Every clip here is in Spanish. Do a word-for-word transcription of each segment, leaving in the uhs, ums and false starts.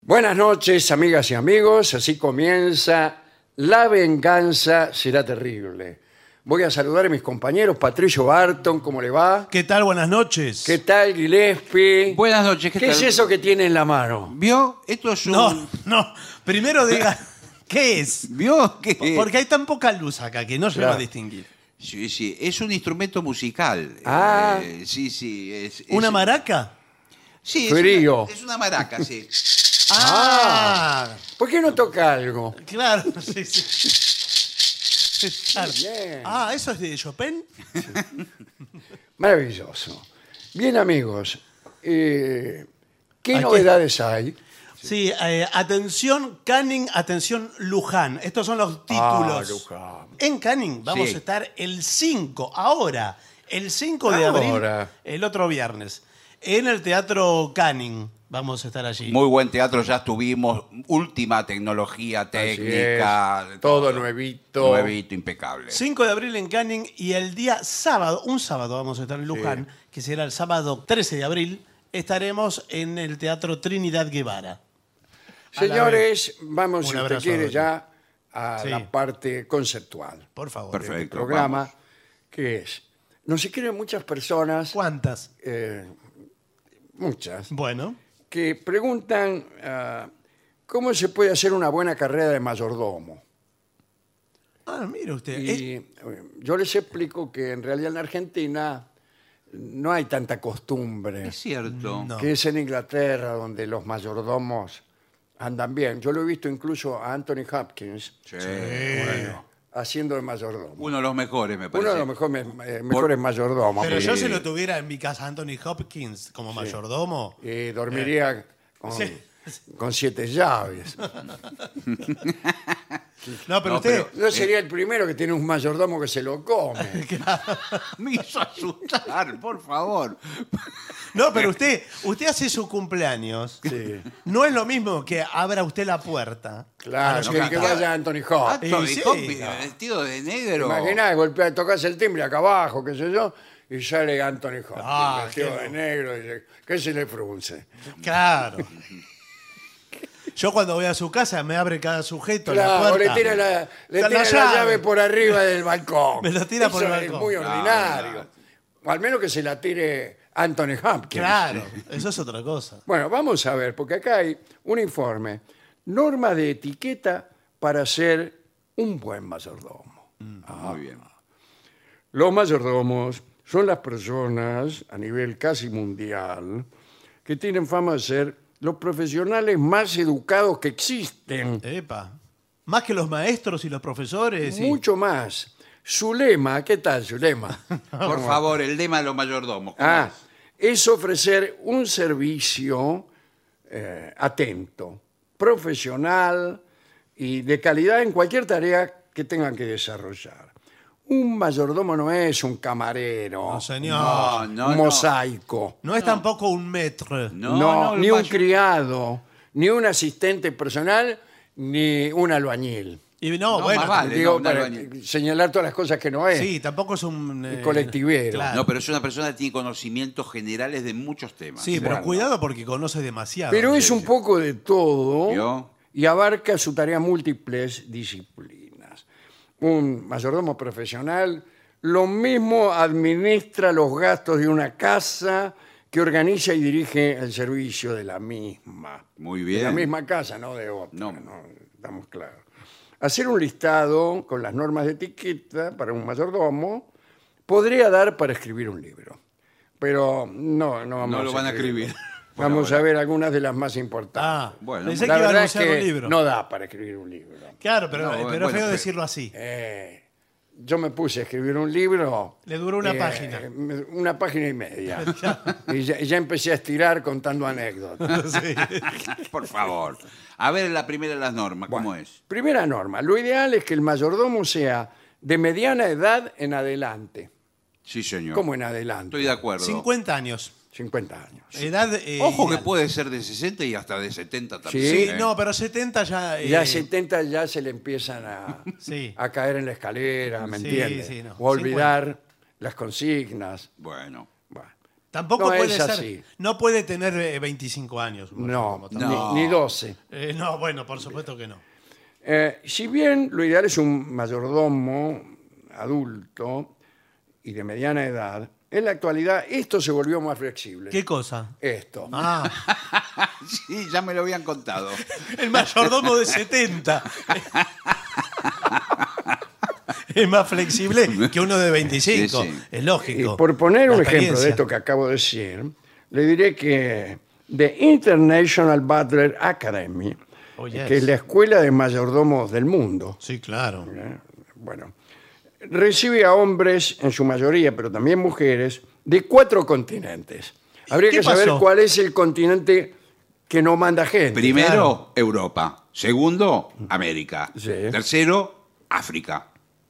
Buenas noches, amigas y amigos. Así comienza La Venganza Será Terrible. Voy a saludar a mis compañeros. Patricio Barton, ¿cómo le va? ¿Qué tal? Buenas noches. ¿Qué tal, Gillespie? Buenas noches, ¿qué ¿Qué tal? es eso que tiene en la mano? ¿Vio? Esto es un... No, no. Primero diga, ¿qué es? ¿Vio? ¿Qué? Porque hay tan poca luz acá que no se va Claro. a distinguir. Sí, sí, es un instrumento musical. Ah. Eh, sí, sí. Es, es- ¿Una maraca? Sí, Frío. Es una, es una maraca, sí. Ah, ¿Por qué no toca algo? claro, sí, sí. Claro. Bien. Ah, ¿eso es de Chopin? Maravilloso. Bien, amigos. eh, ¿Qué Aquí- novedades hay? Sí, eh, atención Canning, atención Luján. Estos son los títulos. Ah, Luján. En Canning vamos Sí. a estar el cinco, ahora, el cinco de abril, Ahora. el otro viernes, en el Teatro Canning. Vamos a estar allí. Muy buen teatro, ya estuvimos. Última tecnología técnica. Así es, de todo nuevito. Nuevito, impecable. cinco de abril en Canning y el día sábado, un sábado vamos a estar en Luján, que será el sábado trece de abril, estaremos en el Teatro Trinidad Guevara. A la Señores, vamos, Un si usted abrazo, quiere, Roger. ya a Sí. la parte conceptual Por favor. Perfecto. del programa, vamos. que es, nos escriben muchas personas, ¿Cuántas? eh, muchas, Bueno. que preguntan ah, cómo se puede hacer una buena carrera de mayordomo. Ah, mire usted. Y Eh, eh, yo les explico que en realidad en Argentina no hay tanta costumbre, Es cierto. No. que es en Inglaterra donde los mayordomos andan bien. Yo lo he visto incluso a Anthony Hopkins Sí. haciendo de mayordomo. Uno de los mejores, me parece. Uno de los mejores, eh, mejores mayordomos. Pero porque, yo si lo tuviera en mi casa Anthony Hopkins como mayordomo. eh, dormiría con, Sí. con siete llaves. No, pero No, usted. No sería el primero que tiene un mayordomo que se lo come. Me hizo asustar, por favor. No, pero usted, usted hace su cumpleaños. Sí. No es lo mismo que abra usted la puerta. Claro, a los que, que invitados. vaya Anthony Hopkins. Anthony sí, Hopkins, no. vestido de negro. Imaginá, golpea, tocas el timbre acá abajo, qué sé yo, y sale Anthony Hopkins, Ah, vestido qué de no. negro, y dice, ¿qué se le frunce? Claro. Yo cuando voy a su casa me abre cada sujeto la Claro, puerta. le tira la, le La tira la llave. llave por arriba del balcón. Me lo tira por Eso el es balcón. muy Claro, ordinario. claro. O al menos que se la tire Anthony Hopkins. Claro, eso es otra cosa. Bueno, vamos a ver, porque acá hay un informe. Normas de etiqueta para ser un buen mayordomo. Muy bien. Los mayordomos son las personas a nivel casi mundial que tienen fama de ser los profesionales más educados que existen. Epa. Más que los maestros y los profesores. y- Mucho más. Su lema, ¿qué tal su lema? Por favor, el lema de los mayordomos. ¿cómo Ah, es? es ofrecer un servicio eh, atento, profesional y de calidad en cualquier tarea que tengan que desarrollar. Un mayordomo no es un camarero, No, señor. No, no, un no. mosaico, No es tampoco un maître. No, no, no, ni el un mayor- criado, ni un asistente personal, ni un albañil. Y no, No, bueno. más vale. Digo, no, un para albañil. señalar todas las cosas que no es. Sí, tampoco es un. eh, colectivero. claro. No, pero es una persona que tiene conocimientos generales de muchos temas. Sí, pero Bueno. cuidado porque conoce demasiado. Pero es un poco de todo ¿Vio? y abarca su tarea múltiples disciplinas. Un mayordomo profesional lo mismo administra los gastos de una casa que organiza y dirige el servicio de la misma. Muy De bien. la misma casa, no de otra. No. No, estamos claros. Hacer un listado con las normas de etiqueta para un mayordomo podría dar para escribir un libro. Pero no, no vamos No lo van a escribir. Vamos Bueno, a ver algunas de las más importantes. Ah, Bueno, pensé La que iba a verdad es anunciar que un libro. no da para escribir un libro. Claro, pero, No, pero bueno, es feo pero- decirlo así. Eh, yo me puse a escribir un libro. Le duró una eh, página. Una página y media. y, ya, y ya empecé a estirar contando anécdotas. Sí. Por favor. A ver la primera de las normas, ¿cómo Bueno, es? Primera norma. Lo ideal es que el mayordomo sea de mediana edad en adelante. Sí, señor. ¿Cómo en adelante? Estoy de acuerdo. cincuenta años. cincuenta años. Edad. eh, Ojo que ideal. puede ser de sesenta y hasta de setenta también. Sí, Sí, ¿eh? no, pero setenta ya. eh, Ya setenta ya se le empiezan a, Sí. a caer en la escalera, ¿me Sí, entiendes? sí, no. O a olvidar las consignas. Bueno. Bueno. Tampoco No puede es ser. así. No puede tener eh, veinticinco años. un No, mayordomo ni, tampoco. No. ni doce. Eh, no, bueno, por supuesto que no. Eh, si bien lo ideal es un mayordomo adulto y de mediana edad, en la actualidad esto se volvió más flexible. ¿Qué cosa? Esto. Ah, Sí, ya me lo habían contado. el mayordomo de setenta. Es más flexible que uno de veinticinco. Sí, sí. Es Y lógico. por poner La un ejemplo de experiencia. esto que acabo de decir, le diré que The International Butler Academy, Oh, yes. que es la escuela de mayordomos del mundo, Sí, claro. ¿eh? Bueno, recibe a hombres, en su mayoría, pero también mujeres, de cuatro continentes. Habría ¿Qué que saber pasó? cuál es el continente que no manda gente. Primero, Claro. Europa. Segundo, América. Sí. Tercero, África.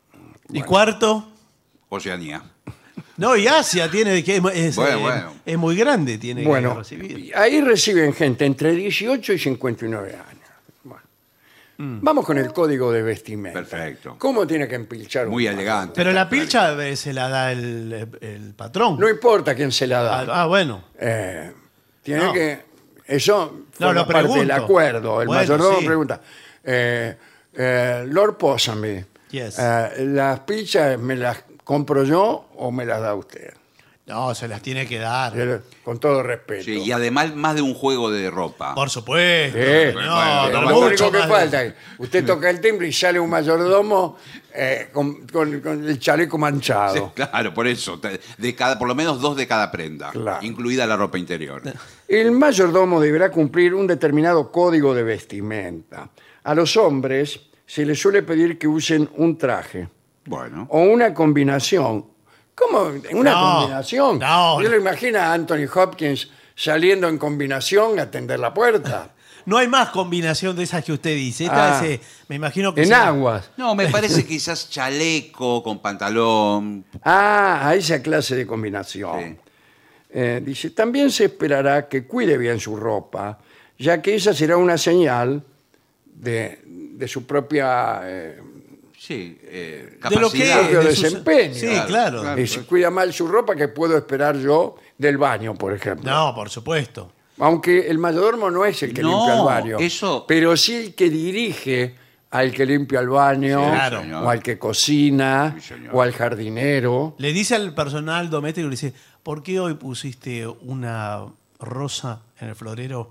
¿Y cuarto? Oceanía. No, y Asia tiene que es, es, Bueno, eh, bueno. es muy grande, tiene que Bueno, recibir. ahí reciben gente entre dieciocho y cincuenta y nueve años. Bueno. Vamos con el código de vestimenta. Perfecto. ¿Cómo tiene que empilchar un Muy mayordomo? elegante. Pero la pilcha eh, se la da el, el patrón. No importa quién se la da. ah, ah, bueno. Eh, tiene No. que... Eso forma lo parte del pregunto. acuerdo. El Bueno, mayordomo sí. pregunta, eh, eh, Lord Ponsonby, Yes. eh, ¿las pizzas me las compro yo o me las da usted? No, se las tiene que dar. Eh, Con todo respeto. Sí, y además más de un juego de ropa. Por supuesto. Sí. No, Bueno, pero Lo mucho único que más- falta es, usted toca el timbre y sale un mayordomo eh, con, con- con el chaleco manchado. Sí, claro, por eso. De cada, por lo menos dos de cada prenda, Claro. incluida la ropa interior. El mayordomo deberá cumplir un determinado código de vestimenta. A los hombres se les suele pedir que usen un traje Bueno. o una combinación. ¿Cómo? ¿Una No, combinación? no. Yo lo imagino a Anthony Hopkins saliendo en combinación a atender la puerta. No hay más combinación de esas que usted dice. Esta Ah. es, eh, me imagino que En será- aguas. No, me parece quizás chaleco con pantalón. Ah, a esa clase de combinación. Sí. Eh, dice, también se esperará que cuide bien su ropa, ya que esa será una señal de, de su propia eh, Sí, eh, De lo que capacidad. propio de sus- desempeño. Sí, Claro, claro. claro. Y si cuida mal su ropa, ¿qué puedo esperar yo del baño, por ejemplo? No, por supuesto. Aunque el mayordomo no es el que No, limpia el baño, eso- pero sí el que dirige al que limpia el baño, Sí, claro. o al que cocina, Sí, señor. o al jardinero. Le dice al personal doméstico, le dice, ¿por qué hoy pusiste una rosa en el florero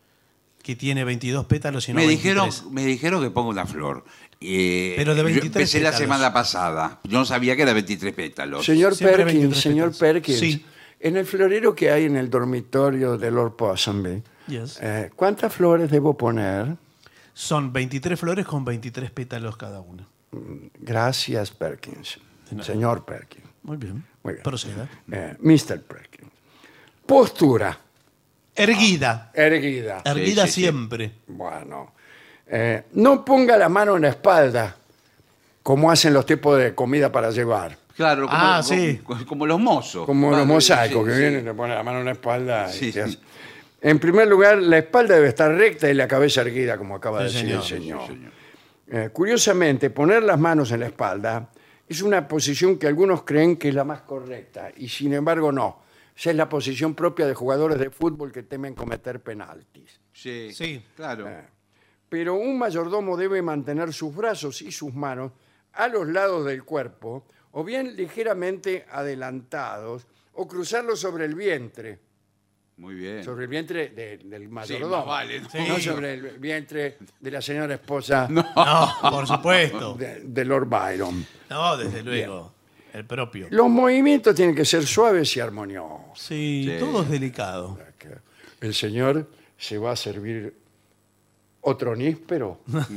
que tiene veintidós pétalos y no Me dijeron, veintitrés? me dijeron que ponga una flor. Eh, Pero de yo veintitrés empecé la pétalos. semana pasada. Yo no sabía que era veintitrés pétalos. Señor Siempre Perkins, veintitrés señor pétalos. Perkins, Sí. en el florero que hay en el dormitorio de Lord Ponsonby, Yes. eh, ¿cuántas flores debo poner? Son veintitrés flores con veintitrés pétalos cada una. Gracias, Perkins. Señor Perkins. Muy bien. Muy bien. Proceda. Eh, mister Perkins. Postura. Erguida. Erguida. Erguida sí, sí. siempre. Bueno. Eh, no ponga la mano en la espalda, como hacen los tipos de comida para llevar. Claro, como, Ah, como- sí. como los mozos. Como Ah, los mosaicos, sí, que sí. vienen y le ponen la mano en la espalda. y Sí, se sí. hace. En primer lugar, la espalda debe estar recta y la cabeza erguida, como acaba de Sí, decir señor. el Sí, señor. señor. Eh, curiosamente, poner las manos en la espalda es una posición que algunos creen que es la más correcta, y sin embargo no. Esa es la posición propia de jugadores de fútbol que temen cometer penaltis. Sí, Sí. claro. Pero un mayordomo debe mantener sus brazos y sus manos a los lados del cuerpo, o bien ligeramente adelantados, o cruzarlos sobre el vientre, Muy bien. sobre el vientre de- del mayordomo, más vale, ¿no? no Sí. sobre el vientre de la señora esposa No, por supuesto. de, de Lord Byron. No, desde luego. El propio. Los movimientos tienen que ser suaves y armoniosos. Sí, Sí. todo es delicado. El señor se va a servir otro níspero.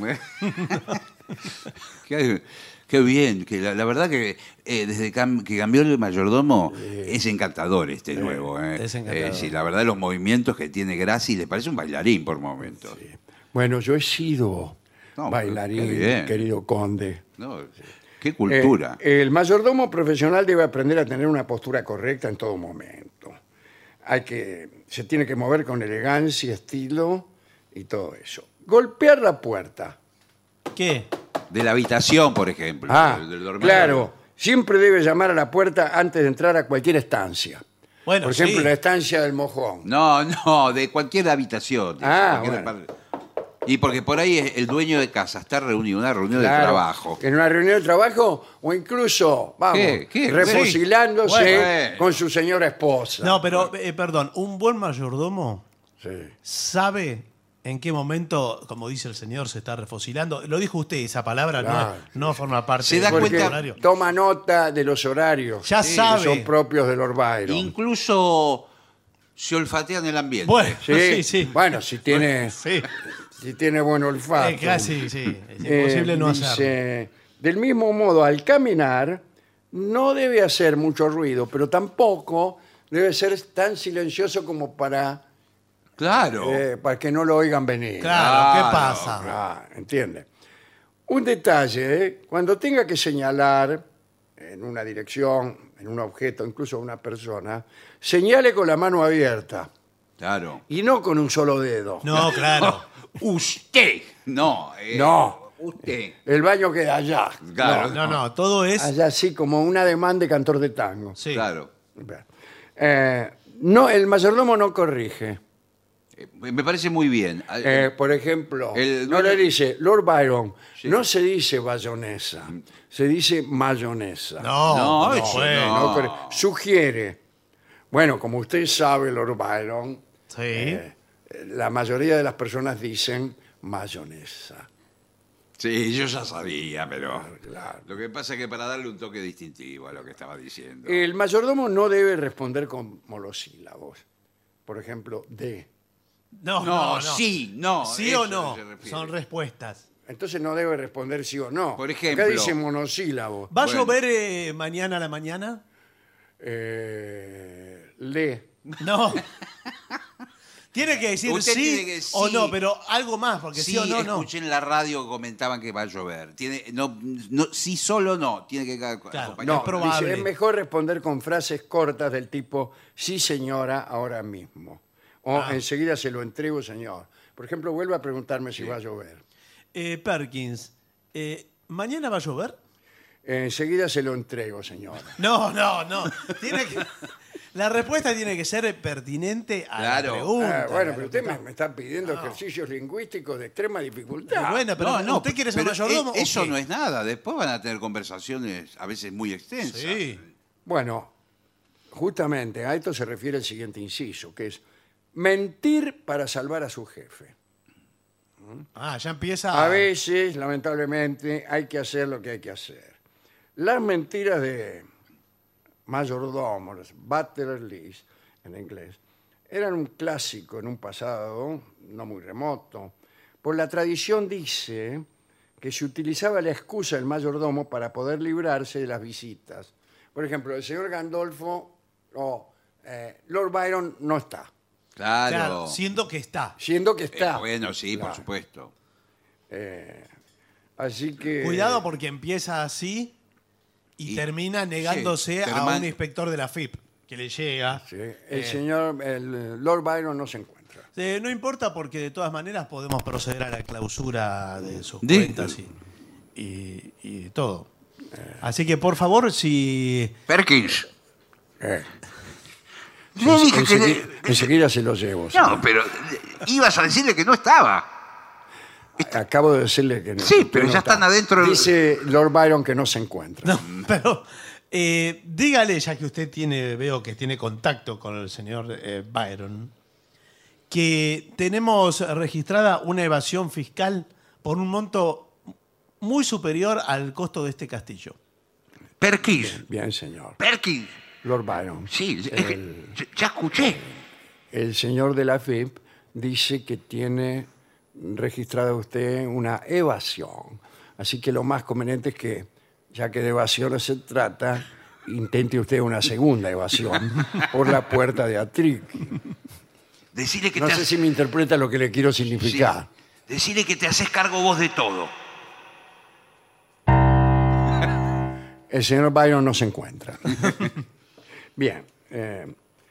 qué, qué bien. Que la, la verdad que eh, desde cam- que cambió el mayordomo es encantador este nuevo. eh. es encantador. Eh, sí, la verdad los movimientos que tiene Graci le parece un bailarín por momentos. Bueno, yo he sido No, bailarín, qué bien. querido conde. No, qué cultura. Eh, el mayordomo profesional debe aprender a tener una postura correcta en todo momento. Hay que, se tiene que mover con elegancia, estilo y todo eso. Golpear la puerta. ¿Qué? De la habitación, por ejemplo. Ah, del- del dormitorio. claro. Siempre debe llamar a la puerta antes de entrar a cualquier estancia. Bueno, Por ejemplo, sí. la estancia del mojón. No, no, de cualquier habitación. de Ah, cualquier bueno. par- Y porque por ahí el dueño de casa está reunido, una reunión de Claro, trabajo. En una reunión de trabajo o incluso, vamos, ¿Qué? ¿Qué? refocilándose Sí. Bueno. con su señora esposa. No, pero, eh, perdón, un buen mayordomo Sí. sabe en qué momento, como dice el señor, se está refosilando. Lo dijo usted, esa palabra no- Claro. no, forma parte Se da del Porque cuenta- horario. toma nota de los horarios Ya que sabe. son propios de Lord Byron. Incluso se olfatean el ambiente. Bueno, Sí, sí, sí. Bueno, si tiene, Sí, si tiene buen olfato. eh, casi, sí. Es Eh, imposible no dice, hacerlo. del mismo modo, al caminar, no debe hacer mucho ruido, pero tampoco debe ser tan silencioso como para, Claro. eh, para que no lo oigan venir. Claro, ¿qué claro, pasa? Ah, ¿entiende? Un detalle, ¿eh? Cuando tenga que señalar en una dirección, en un objeto, incluso a una persona, señale con la mano abierta Claro. y no con un solo dedo. No, claro. Usted. No. eh, No. Usted. El baño queda allá. Claro. No, no, todo es. Allá así como un ademán de cantor de tango. Sí. Claro. Eh, no, el mayordomo no corrige. Eh, Me parece muy bien. Eh, por ejemplo, el no dueño- le dice, Lord Byron, Sí. no se dice bayonesa, se dice mayonesa. No, No, no, eso bueno. No corre- Sugiere. Bueno, como usted sabe, Lord Byron, Sí. eh, la mayoría de las personas dicen mayonesa. Sí, yo ya sabía, pero Claro. lo que pasa es que para darle un toque distintivo a lo que estaba diciendo. El mayordomo no debe responder con monosílabos. Por ejemplo, de. No, no, no, no. sí, no. ¿Sí eso o no? se refiere. Son respuestas. Entonces no debe responder sí o no. Por ejemplo. Acá dice monosílabos. ¿Va a Bueno. llover eh, mañana a la mañana? Eh, le. No. Tiene que decir Usted sí, tiene que o sí. no, pero algo más, porque sí, Sí, o no, no. escuché en la radio que comentaban que va a llover. Tiene, no, no, sí solo no, tiene que Claro. acompañar. No, Es probable. dice, es mejor responder con frases cortas del tipo, sí señora, ahora mismo. O Ah. enseguida se lo entrego, señor. Por ejemplo, vuelve a preguntarme si va a llover. Eh, Perkins, eh, ¿mañana va a llover? Enseguida se lo entrego, señor. No, no, no. Tiene que- la respuesta tiene que ser pertinente a Claro. la pregunta. Ah, bueno, a pero lo usted que me, está- me está pidiendo ejercicios lingüísticos de extrema dificultad. Bueno, pero No, no, ¿usted quiere ser pero, mayordomo? eh, Eso ¿o qué? no es nada. Después van a tener conversaciones a veces muy extensas. Sí. Bueno, justamente a esto se refiere el siguiente inciso, que es mentir para salvar a su jefe. Ah, ya empieza. A veces, lamentablemente, hay que hacer lo que hay que hacer. Las mentiras de mayordomos, los butler's en inglés, eran un clásico en un pasado no muy remoto. Por la tradición dice que se utilizaba la excusa del mayordomo para poder librarse de las visitas. Por ejemplo, el señor Gandolfo o eh, Lord Byron no está, Claro. Claro, siendo que está. siendo que Eh, está. bueno, sí, Claro. por supuesto. Así que... Cuidado porque empieza así y, Y- termina negándose sí, a terman- un inspector de la F I P que le llega. Sí, el señor, el Lord Byron no se encuentra. Eh, no importa porque de todas maneras podemos proceder a la clausura de sus De- cuentas y, y- y todo. Así que por favor, si... Perkins. Eh, Yo dije que... enseguida, enseguida se lo llevo. No, señor. pero eh, ibas a decirle que no estaba. Acabo de decirle que no. Sí, que pero no ya está. están adentro- Dice Lord Byron que no se encuentra. No, pero eh, dígale, ya que usted tiene, veo que tiene contacto con el señor eh, Byron, que tenemos registrada una evasión fiscal por un monto muy superior al costo de este castillo. Perkins. Bien, señor. Perkins. Lord Byron. Sí, es que El, ya- ya escuché. el señor de la F I P dice que tiene registrada usted una evasión. Así que lo más conveniente es que, ya que de evasiones se trata, intente usted una segunda evasión por la puerta de Atriqui. Decirle que No te sé haces- si me interpreta lo que le quiero significar. Sí. Decirle que te haces cargo vos de todo. El señor Byron no se encuentra. Bien. eh,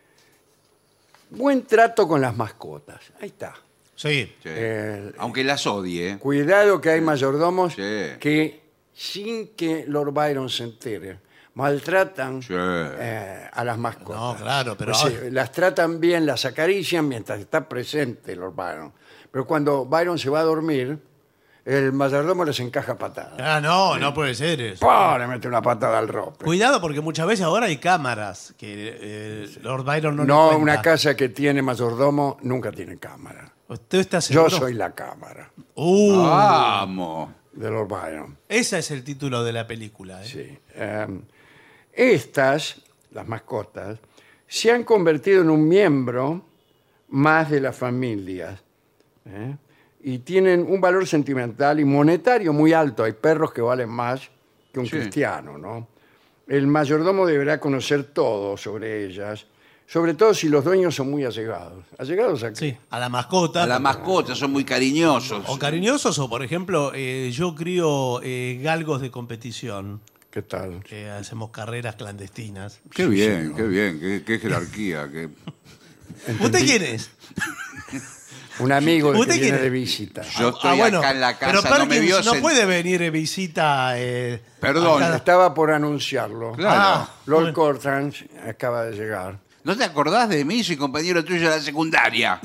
buen trato con las mascotas. Ahí está. Sí. Sí. Eh, Aunque las odie, ¿eh? Cuidado que hay mayordomos Sí. que, sin que Lord Byron se entere, maltratan Sí. eh, a las mascotas. No, claro, pero- Pues sí, las tratan bien, las acarician mientras está presente Lord Byron. Pero cuando Byron se va a dormir, el mayordomo les encaja patadas. Ah, no, no puede ser eso. ¡Pah! Le mete una patada al rope. Cuidado porque muchas veces ahora hay cámaras que eh, Lord Byron no, No, le cuenta. una casa que tiene mayordomo nunca tiene cámara. ¿Usted está Yo seguro? soy la cámara Uh, Vamos. de Lord Byron. ese es el título de la película. ¿eh? Sí. Eh, estas, las mascotas, se han convertido en un miembro más de las familias. ¿eh? Y tienen un valor sentimental y monetario muy alto. Hay perros que valen más que un Sí. cristiano, ¿no? El mayordomo deberá conocer todo sobre ellas, sobre todo si los dueños son muy allegados. ¿Allegados a qué? Sí, a la mascota. A la mascota, son muy cariñosos. O cariñosos, o por ejemplo, eh, yo crío eh, galgos de competición. ¿Qué tal? Que hacemos carreras clandestinas. Qué bien, qué bien, qué, qué jerarquía. Qué... ¿Usted quién es? Un amigo que ¿Usted viene quién es? de visita. Yo estoy acá en la casa, pero no me Perkins vio no sent- puede venir de visita. eh, Perdón. a cada- Estaba por anunciarlo. Claro. Ah, Lord bueno. Cortrange acaba de llegar. ¿No te acordás de mí? Soy compañero tuyo de la secundaria.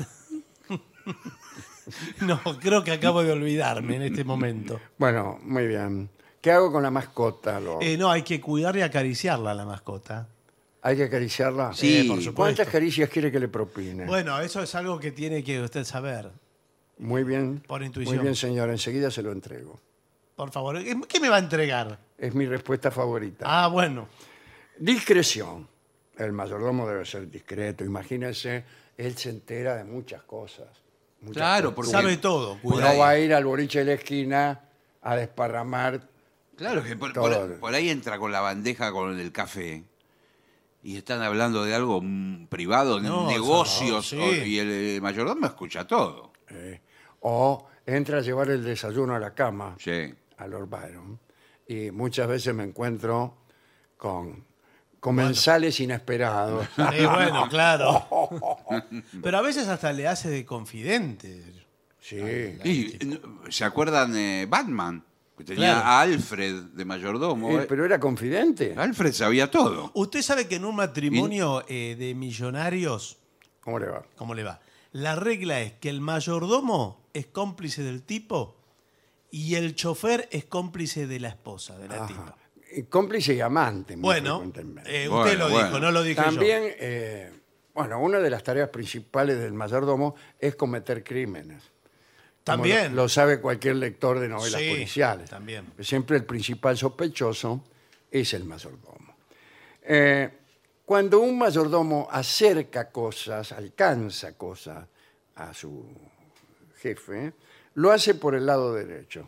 No, creo que acabo de olvidarme en este momento. Bueno, muy bien. ¿Qué hago con la mascota, Lord? Eh, no, hay que cuidar y acariciarla a la mascota. ¿Hay que acariciarla? Sí, Eh, por supuesto. ¿Cuántas caricias quiere que le propine? Bueno, eso es algo que tiene que usted saber. Muy bien. Por intuición. Muy bien, señor. Enseguida se lo entrego. Por favor, ¿qué qué me va a entregar? Es mi respuesta favorita. Ah, bueno. Discreción. El mayordomo debe ser discreto. Imagínense, él se entera de muchas cosas. Muchas Claro, cosas. porque... Sabe todo. Por Cuidado. No va a ahí. ir al boliche de la esquina a desparramar. Claro, que por, Todo. por- por ahí entra con la bandeja con el café y están hablando de algo mm, privado, No, negocios, no, sí. o- y el, eh, mayordomo escucha todo. eh, o entra a llevar el desayuno a la cama Sí. a Lord Byron. Y muchas veces me encuentro con comensales inesperados. Sí, bueno, claro. Pero a veces hasta le hace de confidente. Sí. Y, ¿no? ¿se acuerdan de Batman? Que tenía Claro. a Alfred de mayordomo. Eh, eh. pero era confidente. Alfred sabía todo. Usted sabe que en un matrimonio eh, de millonarios, ¿Cómo le va? ¿cómo le va? La regla es que el mayordomo es cómplice del tipo y el chofer es cómplice de la esposa, de la Ajá. tipa. Y cómplice y amante. muy Bueno, frecuentemente. eh, Bueno, usted lo bueno. dijo, no lo dije También, eh, bueno, una de las tareas principales del mayordomo es cometer crímenes. yo. Como También. Lo, lo sabe cualquier lector de novelas Sí, policiales. también. Siempre el principal sospechoso es el mayordomo. Eh, cuando un mayordomo acerca cosas, alcanza cosas a su jefe, lo hace por el lado derecho.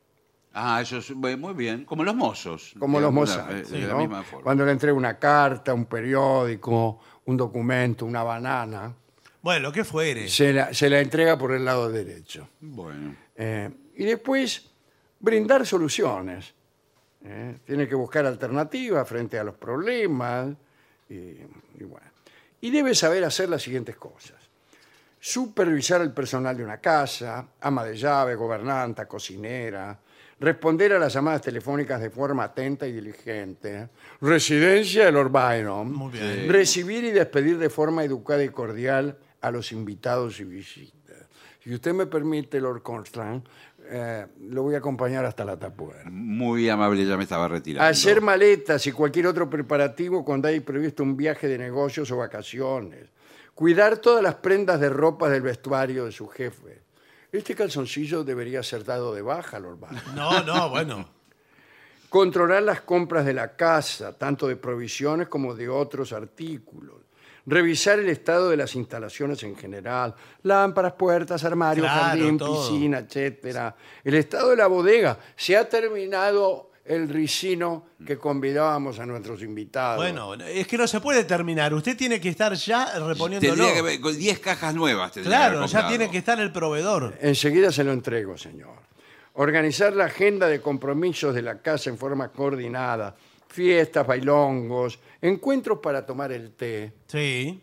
Ah, eso es eh, muy bien. Como los mozos. Como de los alguna- mozos. eh, De la ¿no? misma forma. Cuando le entrega una carta, un periódico, un documento, una banana, Bueno, lo que fuere. se la, se la entrega por el lado derecho. Bueno. Eh, y después brindar soluciones. ¿eh? Tiene que buscar alternativas frente a los problemas. Y, y bueno. Y debe saber hacer las siguientes cosas. Supervisar el personal de una casa, ama de llave, gobernanta, cocinera, responder a las llamadas telefónicas de forma atenta y diligente, residencia de Lord Byron, Muy bien. recibir y despedir de forma educada y cordial a los invitados y visitas. Si usted me permite, Lord Constance, eh, lo voy a acompañar hasta la tapuera. Muy amable, ya me estaba retirando. Hacer maletas y cualquier otro preparativo cuando hay previsto un viaje de negocios o vacaciones. Cuidar todas las prendas de ropa del vestuario de su jefe. Este calzoncillo debería ser dado de baja, Lord Byron. No, no, bueno. Controlar las compras de la casa, tanto de provisiones como de otros artículos. Revisar el estado de las instalaciones en general. Lámparas, puertas, armarios, Claro, jardín, todo. piscina, etcétera. El estado de la bodega. Se ha terminado el ricino que convidábamos a nuestros invitados. Bueno, es que no se puede terminar. Usted tiene que estar ya reponiéndolo. Tendría que ver, con diez cajas nuevas. tendría que haber Claro, ya comprado. tiene que estar el proveedor. Enseguida se lo entrego, señor. Organizar la agenda de compromisos de la casa en forma coordinada. Fiestas, bailongos, encuentros para tomar el té. Sí.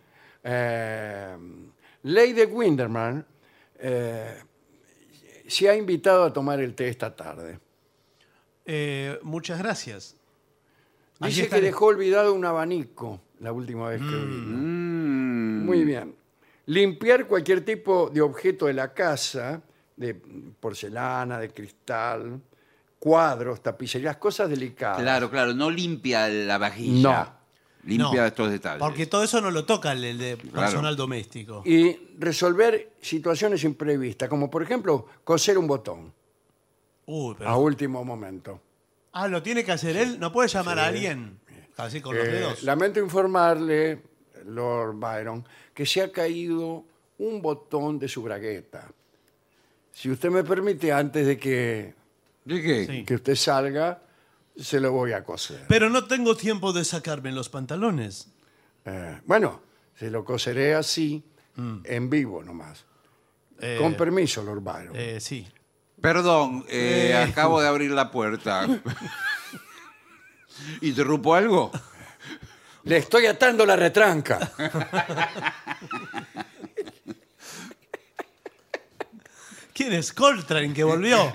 Eh, Lady Winderman eh, se ha invitado a tomar el té esta tarde. Eh, muchas gracias. Allí Dice está que el- dejó olvidado un abanico la última vez que vino. Mm. Muy bien. Limpiar cualquier tipo de objeto de la casa, de porcelana, de cristal, cuadros, tapicerías, cosas delicadas. Claro, claro, no limpia la vajilla. No. Limpia No, estos detalles. Porque todo eso no lo toca el, el de personal doméstico. Y resolver situaciones imprevistas, como por ejemplo coser un botón Uy, pero- a último momento. Ah, ¿lo tiene que hacer él? ¿No puede llamar a alguien? Así con los Eh, dedos. lamento informarle, Lord Byron, que se ha caído un botón de su bragueta. Si usted me permite, antes de que, ¿De qué? Sí. que usted salga, se lo voy a coser. Pero no tengo tiempo de sacarme los pantalones. Eh, bueno, se lo coseré así, en vivo nomás. Eh, Con permiso, Lord Byron. eh, sí. Perdón, eh, Eh. acabo de abrir la puerta. ¿Interrumpo algo? Le estoy atando la retranca. ¿Quién es Coltrane que volvió?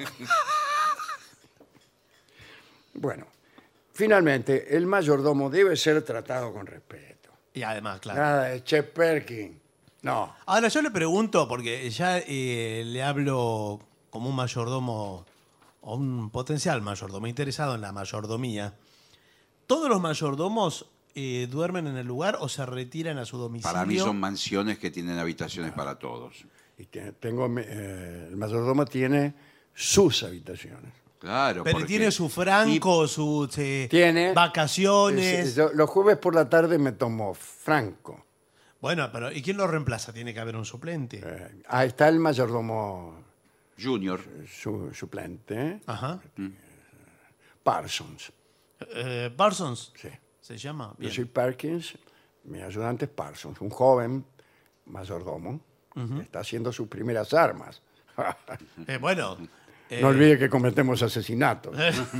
Bueno, finalmente, el mayordomo debe ser tratado con respeto. Y además, claro. Nada de Chef Perkin. No. Ahora yo le pregunto, porque ya eh, le hablo como un mayordomo o un potencial mayordomo interesado en la mayordomía. ¿Todos los mayordomos eh, duermen en el lugar o se retiran a su domicilio? Para mí son mansiones que tienen habitaciones para todos. Y tiene- tengo, eh, el mayordomo tiene sus habitaciones. Claro. Pero porque- tiene su franco, sus eh, Tiene. vacaciones. Es- yo- los jueves por la tarde me tomo franco. Bueno, pero ¿y quién lo reemplaza? Tiene que haber un suplente. Eh, ahí está el mayordomo Junior. su- suplente, Ajá. Parsons. Eh, Parsons. Sí. ¿Se llama? Yo Bien. soy Perkins, mi ayudante es Parsons, un joven mayordomo que está haciendo sus primeras armas. Eh, bueno. eh, No olvide que cometemos asesinatos.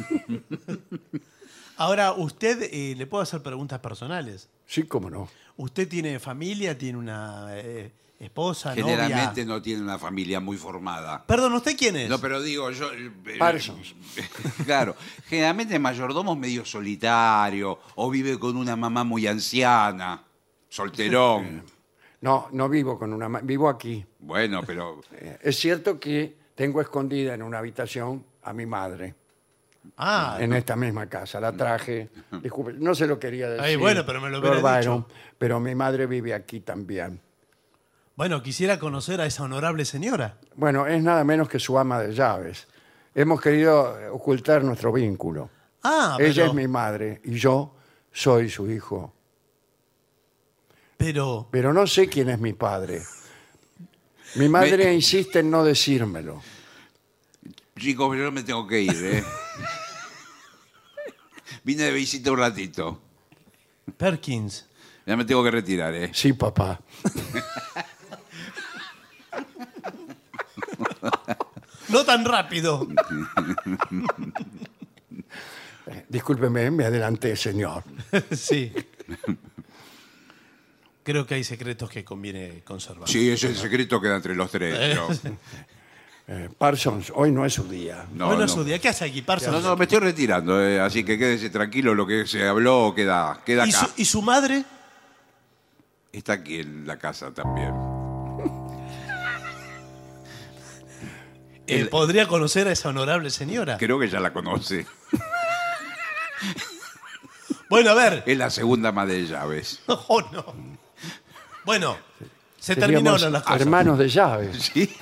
Ahora, usted eh, le puedo hacer preguntas personales. Sí, cómo no. ¿Usted tiene familia? ¿Tiene una eh, esposa, Generalmente novia? no tiene una familia muy formada. Perdón, ¿usted quién es? No, pero digo, yo. eh, Parsons. Claro. Generalmente el mayordomo es medio solitario o vive con una mamá muy anciana, solterón. No, no vivo con una... ma- Vivo aquí. Bueno, pero. Eh, Es cierto que tengo escondida en una habitación a mi madre, Ah, en esta misma casa. La traje, disculpe, no se lo quería decir. Ay, bueno, pero me lo Lord hubiera Byron, dicho. pero mi madre vive aquí también. bueno, quisiera conocer a esa honorable señora. Bueno, es nada menos que su ama de llaves. Hemos querido eh, ocultar nuestro vínculo. Ah, Ella pero, es mi madre y yo soy su hijo. pero Pero no sé quién es mi padre. Mi madre insiste en no decírmelo. Chicos, yo me tengo que ir, ¿eh? Vine de visita un ratito. Perkins. Ya me tengo que retirar, ¿eh? Sí, papá. No tan rápido. Discúlpeme, me adelanté, señor. Sí. Creo que hay secretos que conviene conservar. Sí, ese secreto queda entre los tres. ¿no? Eh, Parsons, hoy no es su día. No, bueno, no. es su día. ¿Qué hace aquí, Parsons? No, no, me estoy retirando, eh, así que quédese tranquilo, lo que se habló queda, queda ¿Y, acá. su, y su madre? Está aquí en la casa también. Eh, El- ¿Podría conocer a esa honorable señora? Creo que ya la conoce. Bueno, a ver. Es la segunda ama de llaves. Oh, no. Bueno, se terminaron Seríamos las cosas. hermanos de llaves. ¿Sí?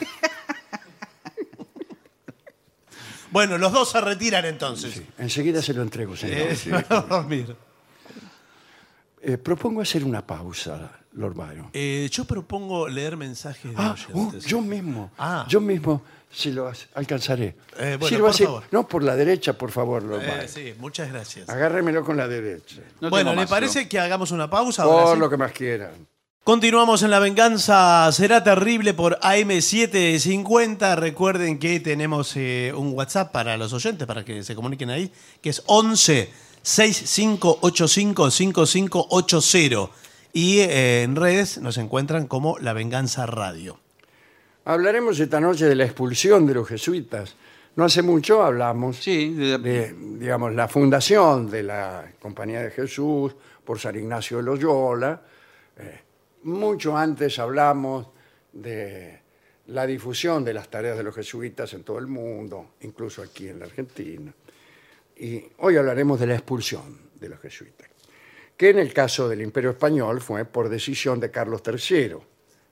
Bueno, los dos se retiran entonces. Enseguida se lo entrego, señor. Eh, van a dormir. Eh, propongo hacer una pausa, Lord Byron. Eh, yo propongo leer mensajes de Ah, uh, oyentes. yo mismo. Ah. Yo mismo se lo as- alcanzaré. Eh, bueno, Sírvase- por favor. No, por la derecha, por favor, Lord Eh, Byron. sí, muchas gracias. Agárremelo con la derecha. No bueno, tengo ¿le más, parece ¿no? que hagamos una pausa? Ahora Por sí? lo que más quieran. Continuamos en La Venganza Será Terrible por A M setecientos cincuenta. Recuerden que tenemos eh, un WhatsApp para los oyentes, para que se comuniquen ahí, que es once sesenta y cinco ochenta y cinco cincuenta y cinco ochenta. Y eh, en redes nos encuentran como La Venganza Radio. Hablaremos esta noche de la expulsión de los jesuitas No hace mucho hablamos Sí, de la- de, digamos, la fundación de la Compañía de Jesús por San Ignacio de Loyola. Eh, mucho antes hablamos de la difusión de las tareas de los jesuitas en todo el mundo, incluso aquí en la Argentina. Y hoy hablaremos de la expulsión de los jesuitas, que en el caso del Imperio Español fue por decisión de Carlos tercero.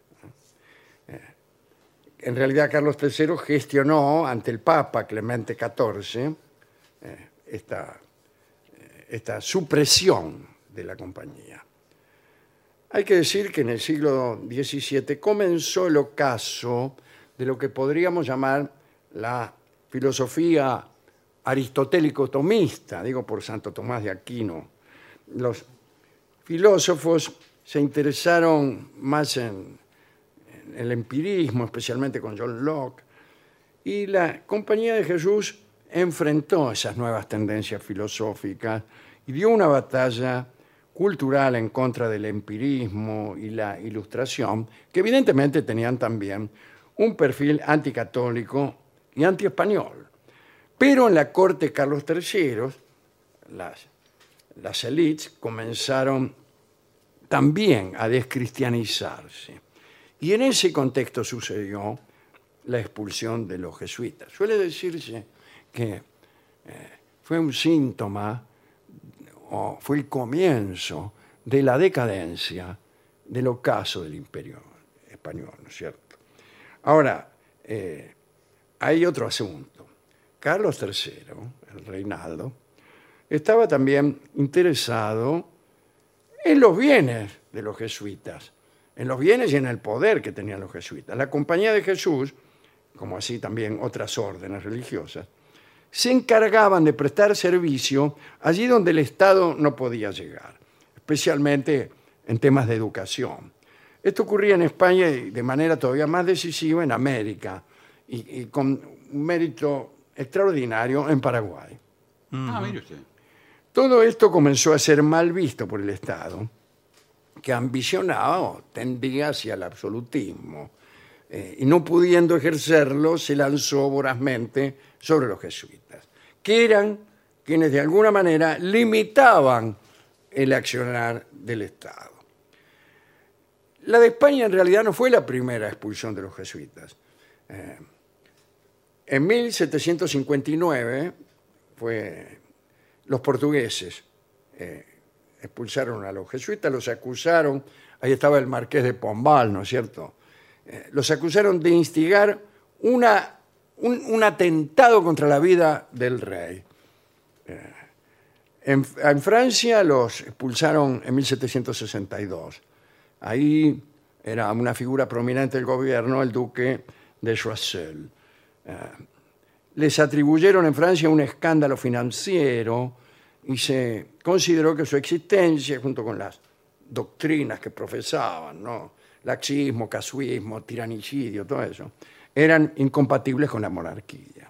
En realidad, Carlos tercero gestionó ante el Papa Clemente catorce eh, esta, eh, esta supresión de la compañía. Hay que decir que en el siglo diecisiete comenzó el ocaso de lo que podríamos llamar la filosofía aristotélico-tomista, digo por Santo Tomás de Aquino. Los filósofos se interesaron más en el empirismo, especialmente con John Locke, y la Compañía de Jesús enfrentó esas nuevas tendencias filosóficas y dio una batalla cultural en contra del empirismo y la ilustración, que evidentemente tenían también un perfil anticatólico y antiespañol. Pero en la corte de Carlos tercero, las, las élites comenzaron también a descristianizarse. Y en ese contexto sucedió la expulsión de los jesuitas. Suele decirse que eh, fue un síntoma o fue el comienzo de la decadencia del ocaso del Imperio Español, ¿no es cierto? Ahora, eh, hay otro asunto. Carlos tercero, el reinaldo, estaba también interesado en los bienes de los jesuitas, en los bienes y en el poder que tenían los jesuitas. La Compañía de Jesús, como así también otras órdenes religiosas, se encargaban de prestar servicio allí donde el Estado no podía llegar, especialmente en temas de educación. Esto ocurría en España y de manera todavía más decisiva en América y, y con un mérito extraordinario en Paraguay. Ah, mire usted. Todo esto comenzó a ser mal visto por el Estado, que ambicionaba o tendía hacia el absolutismo, eh, y no pudiendo ejercerlo, se lanzó vorazmente sobre los jesuitas, que eran quienes de alguna manera limitaban el accionar del Estado. La de España en realidad no fue la primera expulsión de los jesuitas. Eh, en mil setecientos cincuenta y nueve fue los portugueses eh, expulsaron a los jesuitas, los acusaron, ahí estaba el marqués de Pombal, ¿no es cierto? Eh, los acusaron de instigar una, un, un atentado contra la vida del rey. Eh, en, en Francia los expulsaron en mil setecientos sesenta y dos. Ahí era una figura prominente del gobierno, el duque de Choiseul. Eh, les atribuyeron en Francia un escándalo financiero y se consideró que su existencia, junto con las doctrinas que profesaban, ¿no? Laxismo, casuismo, tiranicidio, todo eso, eran incompatibles con la monarquía.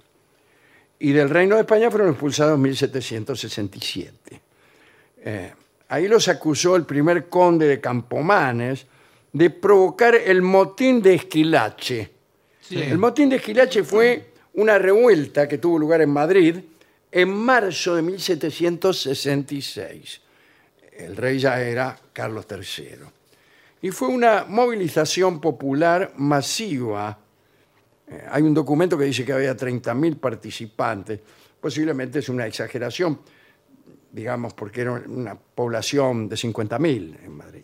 Y del Reino de España fueron expulsados en mil setecientos sesenta y siete. Eh, ahí los acusó el primer conde de Campomanes de provocar el motín de Esquilache. Sí. El motín de Esquilache fue una revuelta que tuvo lugar en Madrid en marzo de mil setecientos sesenta y seis. El rey ya era Carlos tercero. Y fue una movilización popular masiva. Eh, hay un documento que dice que había treinta mil participantes. Posiblemente es una exageración, digamos, porque era una población de cincuenta mil en Madrid.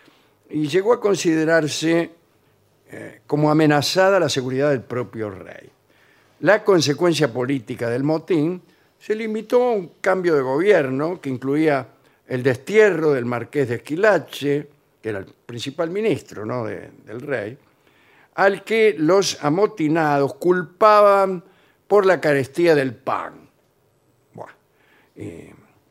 Y llegó a considerarse eh, como amenazada la seguridad del propio rey. La consecuencia política del motín se limitó a un cambio de gobierno que incluía el destierro del marqués de Esquilache, que era el principal ministro, ¿no?, de, del rey, al que los amotinados culpaban por la carestía del pan. Bueno, y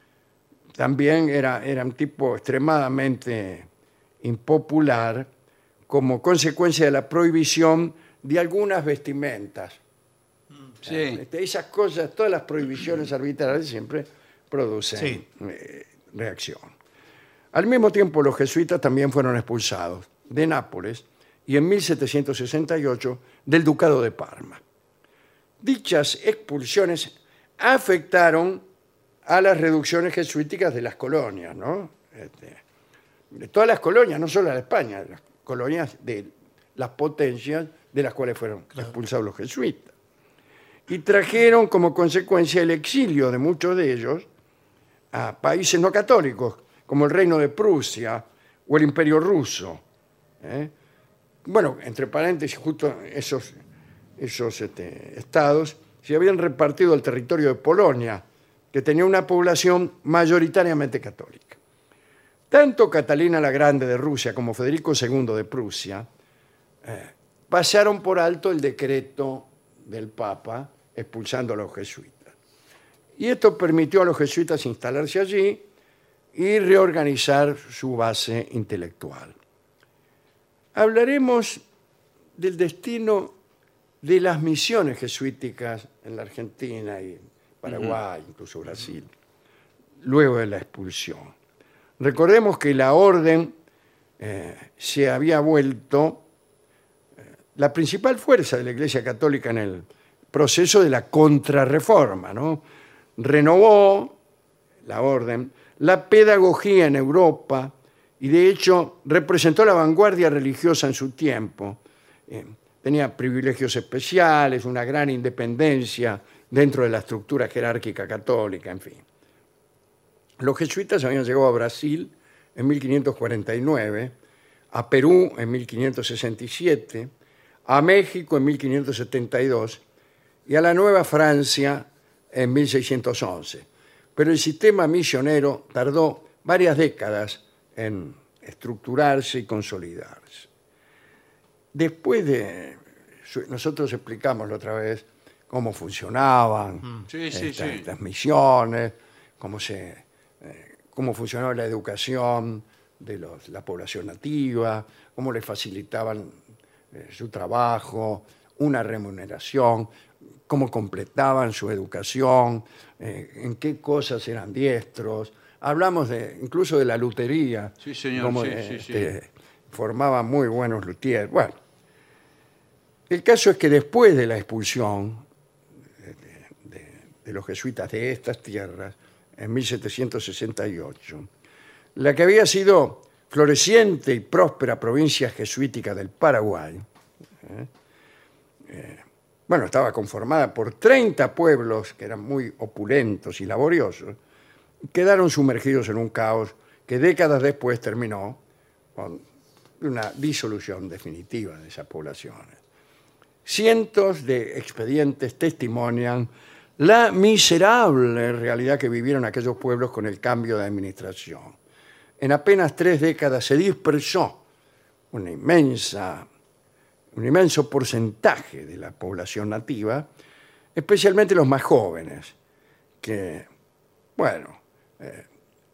también era, era un tipo extremadamente impopular como consecuencia de la prohibición de algunas vestimentas. Sí. Este, esas cosas, todas las prohibiciones arbitrarias siempre producen Sí. eh, reacción. Al mismo tiempo, los jesuitas también fueron expulsados de Nápoles y en mil setecientos sesenta y ocho del Ducado de Parma. Dichas expulsiones afectaron a las reducciones jesuíticas de las colonias, ¿no? Este, de todas las colonias, no solo de España, las colonias de las potencias de las cuales fueron expulsados los jesuitas. Y trajeron como consecuencia el exilio de muchos de ellos a países no católicos, como el Reino de Prusia o el Imperio Ruso. ¿eh? Bueno, entre paréntesis, justo esos, esos este, estados se habían repartido el territorio de Polonia, que tenía una población mayoritariamente católica. Tanto Catalina la Grande de Rusia como Federico segundo de Prusia eh, pasaron por alto el decreto del Papa expulsando a los jesuitas. Y esto permitió a los jesuitas instalarse allí y reorganizar su base intelectual. Hablaremos del destino de las misiones jesuíticas en la Argentina y Paraguay, uh-huh. incluso Brasil, luego de la expulsión. Recordemos que la orden eh, se había vuelto eh, la principal fuerza de la Iglesia Católica en el proceso de la contrarreforma, ¿no? Renovó la orden la pedagogía en Europa y de hecho representó la vanguardia religiosa en su tiempo. Eh, tenía privilegios especiales, una gran independencia dentro de la estructura jerárquica católica, en fin. Los jesuitas habían llegado a Brasil en mil quinientos cuarenta y nueve, a Perú en mil quinientos sesenta y siete, a México en mil quinientos setenta y dos y a la Nueva Francia en mil seiscientos once. Pero el sistema misionero tardó varias décadas en estructurarse y consolidarse. Después de... Nosotros explicamos la otra vez cómo funcionaban sí, sí, estas, sí. estas misiones, cómo, se, eh, cómo funcionaba la educación de los, la población nativa, cómo les facilitaban eh, su trabajo, una remuneración, cómo completaban su educación, eh, en qué cosas eran diestros. Hablamos de, incluso de la lutería. Sí, señor, cómo, sí, eh, sí, sí. este, formaban muy buenos luthiers. Bueno, el caso es que después de la expulsión de, de, de los jesuitas de estas tierras, en mil setecientos sesenta y ocho, la que había sido floreciente y próspera provincia jesuítica del Paraguay, eh, eh, bueno, estaba conformada por treinta pueblos que eran muy opulentos y laboriosos, quedaron sumergidos en un caos que décadas después terminó con una disolución definitiva de esas poblaciones. Cientos de expedientes testimonian la miserable realidad que vivieron aquellos pueblos con el cambio de administración. En apenas tres décadas se dispersó una inmensa, un inmenso porcentaje de la población nativa, especialmente los más jóvenes, que, bueno, eh,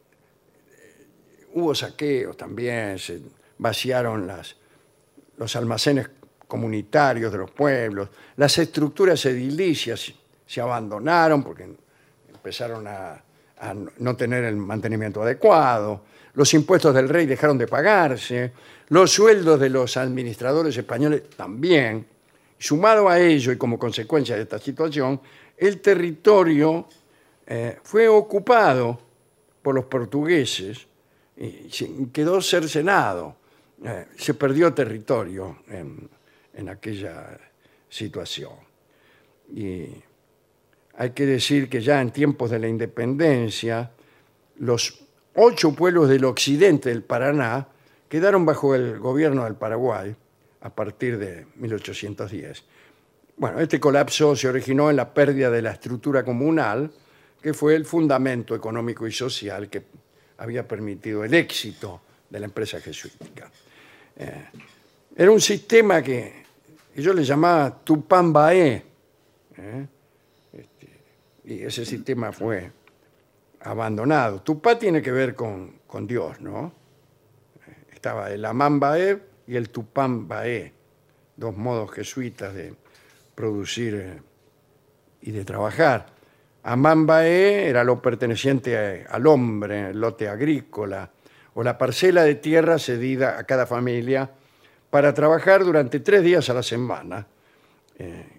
hubo saqueos también, se vaciaron las, los almacenes comunitarios de los pueblos, las estructuras edilicias se abandonaron porque empezaron a, a no tener el mantenimiento adecuado, los impuestos del rey dejaron de pagarse, los sueldos de los administradores españoles también. Sumado a ello y como consecuencia de esta situación, el territorio eh, fue ocupado por los portugueses y quedó cercenado, eh, se perdió territorio en en aquella situación. Y hay que decir que ya en tiempos de la independencia, los ocho pueblos del occidente del Paraná quedaron bajo el gobierno del Paraguay a partir de mil ochocientos diez. Bueno, este colapso se originó en la pérdida de la estructura comunal, que fue el fundamento económico y social que había permitido el éxito de la empresa jesuítica. Eh, era un sistema que que yo le llamaba Tupambaé, ¿eh? este, y ese sistema fue abandonado. Tupá tiene que ver con, con Dios, ¿no? Estaba el Amambaé y el Tupambaé, dos modos jesuitas de producir eh, y de trabajar. Amambaé era lo perteneciente a, al hombre, el lote agrícola, o la parcela de tierra cedida a cada familia para trabajar durante tres días a la semana. Eh,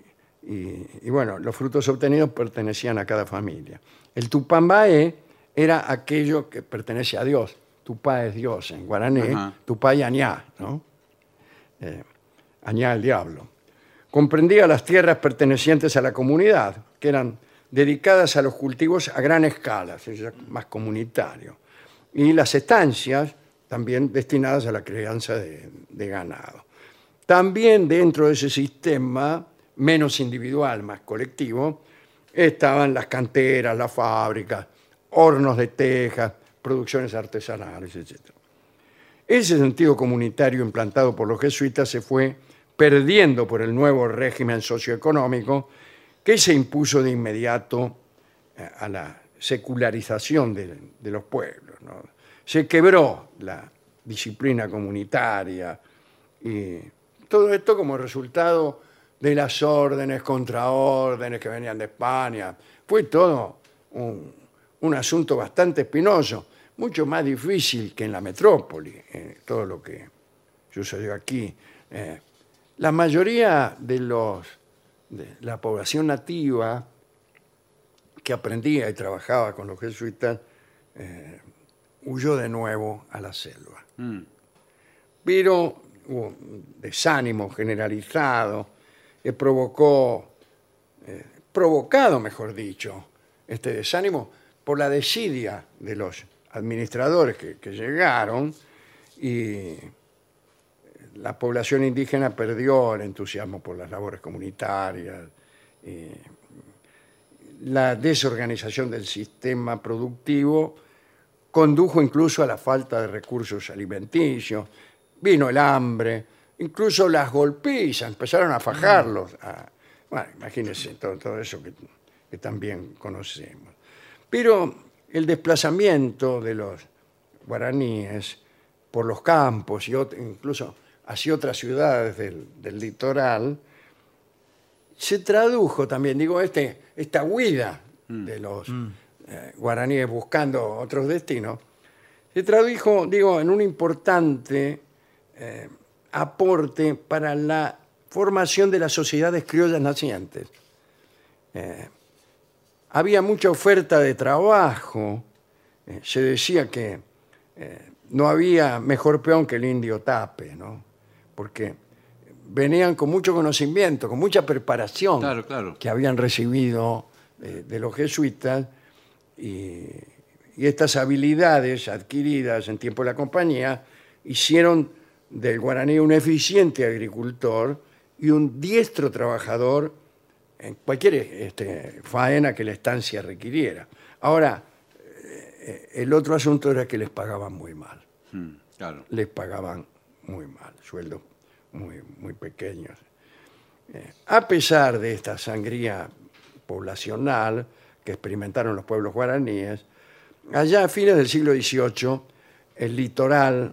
y, y bueno, los frutos obtenidos pertenecían a cada familia. El Tupambaé era aquello que pertenece a Dios. Tupá es Dios en guaraní, Ajá. Tupá y Añá, ¿no? Eh, Añá el diablo. Comprendía las tierras pertenecientes a la comunidad, que eran dedicadas a los cultivos a gran escala, es decir, más comunitario, y las estancias también destinadas a la crianza de, de ganado. También dentro de ese sistema, menos individual, más colectivo, estaban las canteras, las fábricas, hornos de tejas, producciones artesanales, etcétera. Ese sentido comunitario implantado por los jesuitas se fue perdiendo por el nuevo régimen socioeconómico que se impuso de inmediato a la secularización de, de los pueblos, ¿no? Se quebró la disciplina comunitaria y todo esto como resultado de las órdenes, contraórdenes que venían de España. Fue todo un, un asunto bastante espinoso, mucho más difícil que en la metrópoli, eh, todo lo que sucedió aquí. Eh, la mayoría de, los, de la población nativa que aprendía y trabajaba con los jesuitas eh, huyó de nuevo a la selva. Mm. Pero hubo un desánimo generalizado que provocó, eh, provocado, mejor dicho, este desánimo por la desidia de los administradores que, que llegaron y la población indígena perdió el entusiasmo por las labores comunitarias. Y la desorganización del sistema productivo condujo incluso a la falta de recursos alimenticios, vino el hambre, incluso las golpizas, empezaron a fajarlos. A, bueno, imagínense todo, todo eso que, que también conocemos. Pero el desplazamiento de los guaraníes por los campos y ot- incluso hacia otras ciudades del, del litoral se tradujo también, digo, este, esta huida mm. de los mm. eh, guaraníes buscando otros destinos, se tradujo, digo, en un importante eh, aporte para la formación de las sociedades criollas nacientes. Eh, había mucha oferta de trabajo, eh, se decía que eh, no había mejor peón que el indio Tape, ¿no? Porque venían con mucho conocimiento, con mucha preparación claro, claro. que habían recibido eh, de los jesuitas y, y estas habilidades adquiridas en tiempo de la compañía hicieron del guaraní un eficiente agricultor y un diestro trabajador en cualquier este, faena que la estancia requiriera. Ahora, eh, el otro asunto era que les pagaban muy mal. Mm, claro. Les pagaban muy mal, sueldos muy, muy pequeños. Eh, a pesar de esta sangría poblacional que experimentaron los pueblos guaraníes, allá a fines del siglo dieciocho, el litoral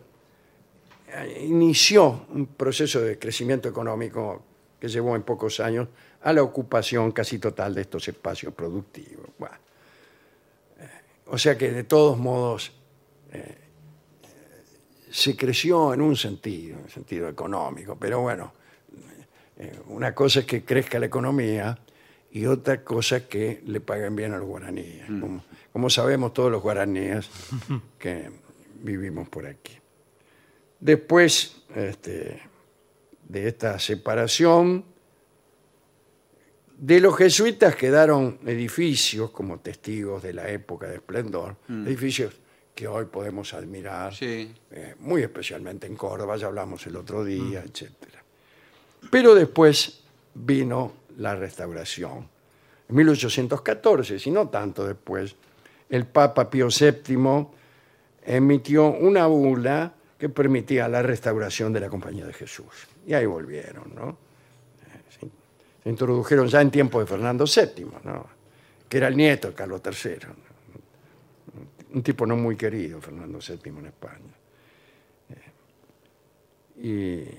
inició un proceso de crecimiento económico que llevó en pocos años a la ocupación casi total de estos espacios productivos. Bueno, eh, o sea que de todos modos eh, se creció en un sentido, en un sentido económico, pero bueno, eh, una cosa es que crezca la economía y otra cosa es que le paguen bien a los guaraníes, mm. como, como sabemos todos los guaraníes que vivimos por aquí. Después este, de esta separación, de los jesuitas quedaron edificios como testigos de la época de esplendor, mm. edificios que hoy podemos admirar, sí. eh, muy especialmente en Córdoba, ya hablamos el otro día, mm. etcétera. Pero después vino la restauración. En mil ochocientos catorce, si no tanto después, el Papa Pío séptimo emitió una bula que permitía la restauración de la Compañía de Jesús. Y ahí volvieron, ¿no? Se, se introdujeron ya en tiempo de Fernando séptimo, ¿no? Que era el nieto de Carlos tercero, ¿no? Un tipo no muy querido, Fernando séptimo en España. Eh, y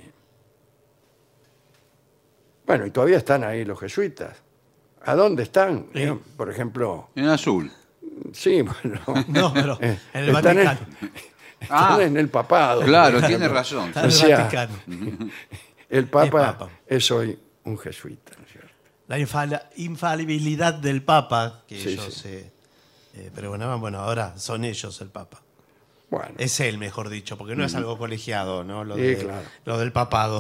bueno, y todavía están ahí los jesuitas. ¿A dónde están? Sí. Eh, por ejemplo... En azul. Sí, bueno... No, pero eh, en el están Vaticano. En, están Ah, en el papado. Claro, tiene razón. Está en O el sea, Vaticano. El Papa, El Papa. es hoy un jesuita, ¿no es cierto? La infala- infalibilidad del Papa, que Sí, ellos sí. se eh, pregonaban, bueno, ahora son ellos el Papa. Bueno, Es él, mejor dicho, porque no es algo colegiado, ¿no? Lo, Sí, de- claro. lo del papado.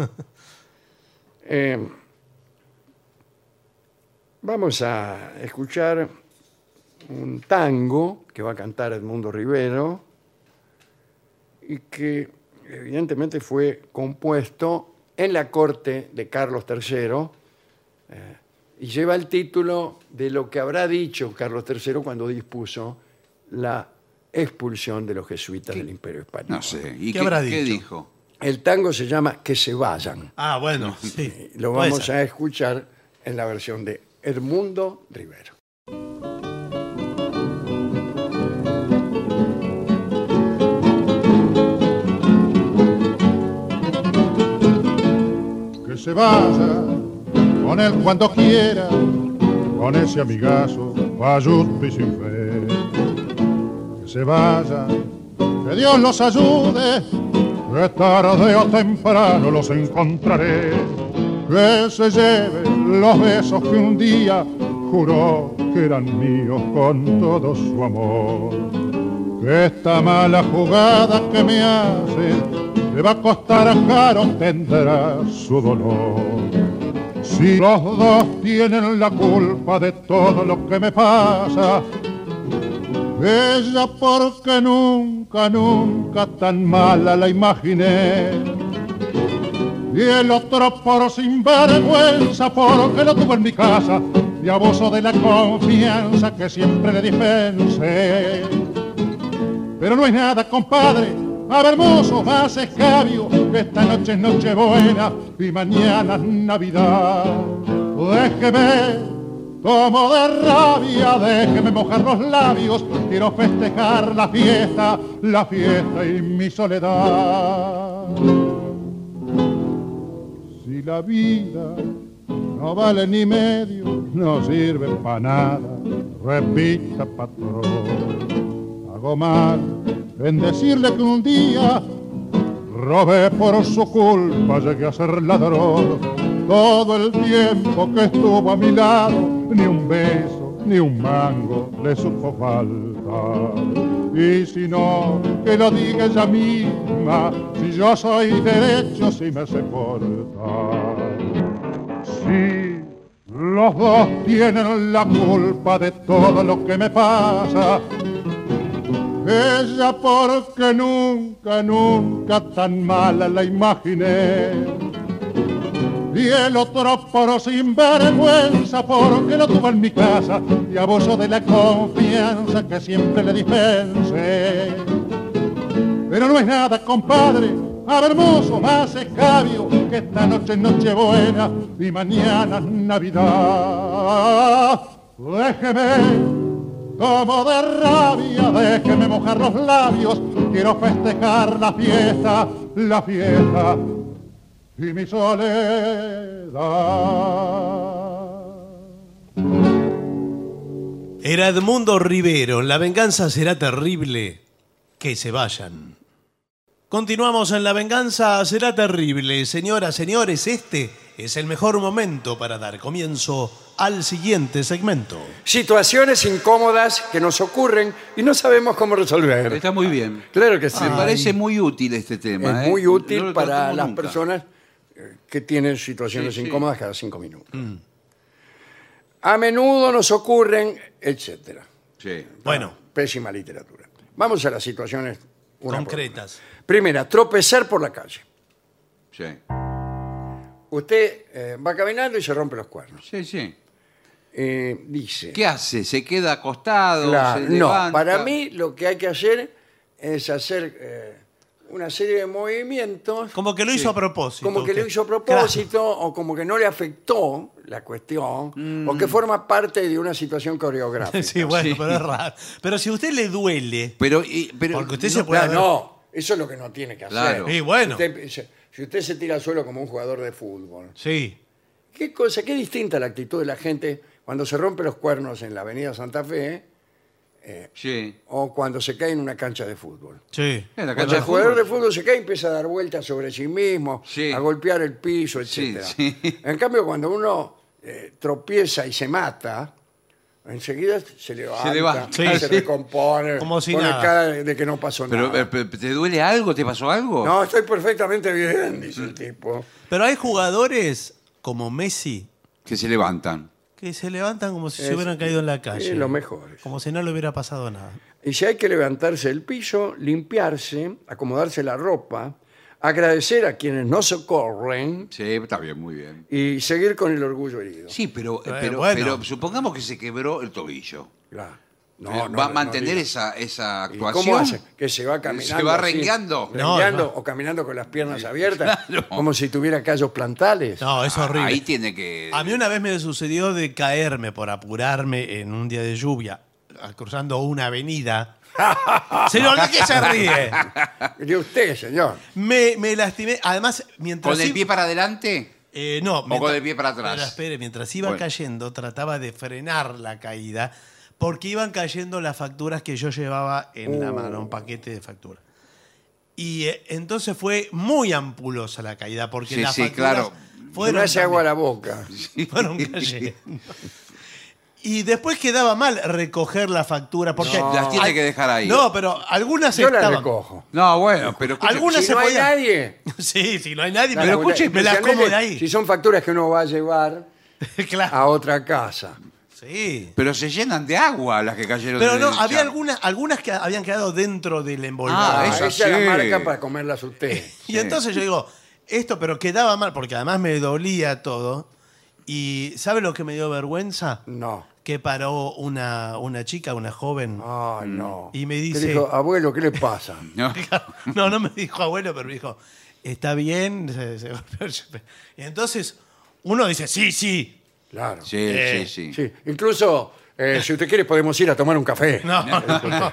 eh, vamos a escuchar un tango que va a cantar Edmundo Rivero y que evidentemente fue compuesto en la corte de Carlos tercero eh, y lleva el título de lo que habrá dicho Carlos tercero cuando dispuso la expulsión de los jesuitas del Imperio Español. No sé. ¿Y ¿Qué qué, habrá qué dicho? dijo? El tango se llama Que se vayan. Ah, bueno, sí. Lo Puede vamos ser. a escuchar en la versión de Edmundo Rivero. Que se vaya con él cuando quiera, con ese amigazo falluto y sin fe. Que se vaya, que Dios los ayude, que tarde o temprano los encontraré. Que se lleve los besos que un día juró que eran míos con todo su amor. Que esta mala jugada que me hace le va a costar caro, tendrá su dolor. Si los dos tienen la culpa de todo lo que me pasa, ella porque nunca, nunca tan mala la imaginé. Y el otro por sinvergüenza porque lo tuvo en mi casa y abuso de la confianza que siempre le dispensé. Pero no es nada, compadre, a ver, mozo, más escabio, que esta noche es Nochebuena y mañana es Navidad. Déjeme, tomo de rabia, déjeme mojar los labios, quiero festejar la fiesta, la fiesta y mi soledad. Si la vida no vale ni medio, no sirve para nada, repita, patrón. Hago mal en decirle que un día robé por su culpa, llegué a ser ladrón. Todo el tiempo que estuvo a mi lado, ni un beso, ni un mango le supo faltar. Y si no, que lo diga ella misma, si yo soy derecho, si me sé portar. Si los dos tienen la culpa de todo lo que me pasa, ella porque nunca, nunca tan mala la imaginé. Y el otro por sinvergüenza porque lo tuvo en mi casa y abuso de la confianza que siempre le dispensé. Pero no es nada, compadre, a ver, mozo, más escabio, que esta noche es Nochebuena y mañana es Navidad. Déjeme, como de rabia, déjeme mojar los labios, quiero festejar la fiesta, la fiesta y mi soledad. Era Edmundo Rivero, la venganza será terrible, que se vayan. Continuamos en La venganza será terrible. Señoras, señores, este es el mejor momento para dar comienzo al siguiente segmento. Situaciones incómodas que nos ocurren y no sabemos cómo resolver. Está muy bien. Claro que sí. Me parece muy útil este tema. Es ¿eh? muy útil No lo para tratamos las nunca. personas eh, que tienen situaciones Sí, sí. incómodas cada cinco minutos. A menudo nos ocurren, etcétera. Sí. Bueno, Pésima literatura. Vamos a las situaciones una por concretas. una. Primera, tropezar por la calle. Sí. Usted eh, va caminando y se rompe los cuernos. Sí, sí. Eh, dice... ¿Qué hace? ¿Se queda acostado? Claro, ¿Se no, levanta? para mí lo que hay que hacer es hacer eh, una serie de movimientos Como que lo hizo a propósito. como que usted. lo hizo a propósito o como que no le afectó la cuestión o que forma parte de una situación coreográfica. Claro. Sí, bueno, Sí. pero es raro. Pero si a usted le duele, Pero, y- pero porque usted no, se puede Claro, haber- no, eso es lo que no tiene que hacer. Claro. Y bueno. Si usted, se- si usted se tira al suelo como un jugador de fútbol, Sí. ¿qué cosa, qué distinta la actitud de la gente cuando se rompe los cuernos en la avenida Santa Fe Sí. o cuando se cae en una cancha de fútbol? Sí. En la Cuando cancha el de jugador fútbol. de fútbol se cae y empieza a dar vueltas sobre sí mismo, Sí. a golpear el piso, Sí, etcétera. sí. En cambio, cuando uno eh, tropieza y se mata, enseguida se levanta, Se levanta, se sí. recompone, Como si pone nada. cara de, de que no pasó Pero, nada. eh, pero, ¿te duele algo? ¿Te pasó algo? No, estoy perfectamente bien, dice el tipo. Pero hay jugadores como Messi Que se levantan. que se levantan como si Es- se hubieran caído en la calle. es lo mejor. Como si no le hubiera pasado nada. Y si hay que levantarse del piso, limpiarse, acomodarse la ropa, agradecer a quienes nos socorren Sí, está bien, muy bien. y seguir con el orgullo herido. Sí, pero, Eh, pero, bueno. pero supongamos que se quebró el tobillo. Claro. No, Eh, no, ¿Va a no mantener diga. esa, esa ¿Y actuación? ¿Cómo hace? Que se va caminando. ¿Se va así, rengueando? No, rengueando no. o caminando con las piernas abiertas, Claro. como si tuviera callos plantales. No, es Ah, horrible. Ahí tiene que... A mí una vez me sucedió de caerme por apurarme en un día de lluvia, cruzando una avenida. Señor, ¿de qué se ríe? De usted, señor. Me, me lastimé. Además, mientras... ¿Con el iba- pie para adelante? Eh, no. ¿O con el pie para atrás? Espera, espere, mientras iba Bueno. cayendo, trataba de frenar la caída, porque iban cayendo las facturas que yo llevaba en la Uh. mano, un paquete de facturas. Y eh, entonces fue muy ampulosa la caída, porque Sí, las sí, facturas claro. Me fueron, hace agua a también- la boca. fueron cayendo. Y después quedaba mal recoger la factura, porque... No. Las tiene Al- que dejar ahí. No, pero algunas Yo la estaban... recojo. No, bueno, pero... escuche, Algunas Si se no hay podía- nadie. Sí, si no hay nadie, Claro, me, la, porque escuche, me las como de especialmente ahí. Si son facturas que uno va a llevar Claro. a otra casa. Sí. Pero se llenan de agua las que cayeron Pero del no, había charco. algunas, algunas que habían quedado dentro del envoltorio. Ah, Ah, esa esa es la sí. marca para comerlas usted. Y Sí. entonces yo digo, esto, pero quedaba mal, porque además me dolía todo. Y ¿sabe lo que me dio vergüenza? No. Que paró una, una chica, una joven. Ay, no. Y me ¿Qué dice- dijo, abuelo, ¿qué le pasa? No. No, no me dijo abuelo, pero me dijo, está bien. Se- se golpeó. Y entonces uno dice, sí, sí. Claro. Sí, Eh, sí, sí. Sí, incluso, eh, si usted quiere, podemos ir a tomar un café. No, no.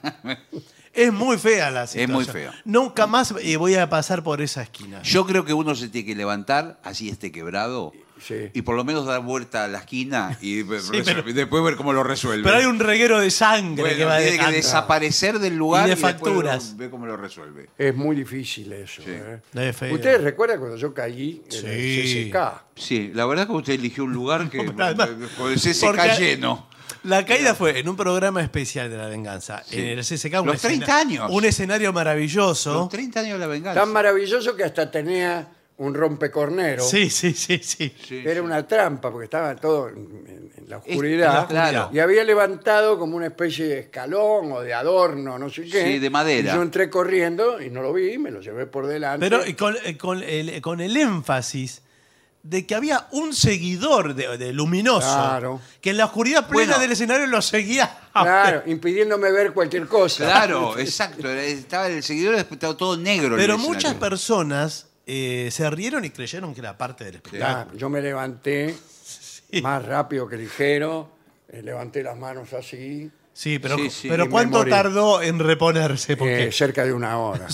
Es muy fea la situación. muy fea. Nunca más eh, voy a pasar por esa esquina. Yo creo que uno se tiene que levantar, así esté quebrado, Sí. y por lo menos dar vuelta a la esquina y resolver- pero- después ver cómo lo resuelve. Pero hay un reguero de sangre Bueno, que va tiene que dejando. desaparecer del lugar Y de después facturas. ve cómo lo resuelve. Es muy difícil eso. Sí. ¿eh? Es feo. ¿Ustedes recuerdan cuando yo caí en Sí. el C C K? Sí, la verdad que usted eligió un lugar que pero además- con el C C K porque- lleno. La caída fue en un programa especial de la venganza. Sí. En el C C K. un Los treinta escena- años. Un escenario maravilloso. Los treinta años de la venganza. Tan maravilloso que hasta tenía un rompecornero. Sí, sí, sí, sí. Sí, Era sí. una trampa porque estaba todo en, en- en la oscuridad. Es- claro. Y había levantado como una especie de escalón o de adorno, no sé qué. Sí, de madera. Y yo entré corriendo y no lo vi, me lo llevé por delante. Pero y con, eh, con el, con el énfasis de que había un seguidor de, de luminoso Claro. que en la oscuridad plena Bueno. del escenario lo seguía. Claro, impidiéndome ver cualquier cosa. Claro, exacto. Estaba el seguidor estaba todo negro. en Pero el muchas escenario. personas eh, se rieron y creyeron que era parte del espectáculo. Ya, yo me levanté más rápido que ligero, eh, levanté las manos así, Sí, pero, Sí, sí. pero Y me ¿cuánto morí. tardó en reponerse? Porque eh, cerca de una hora.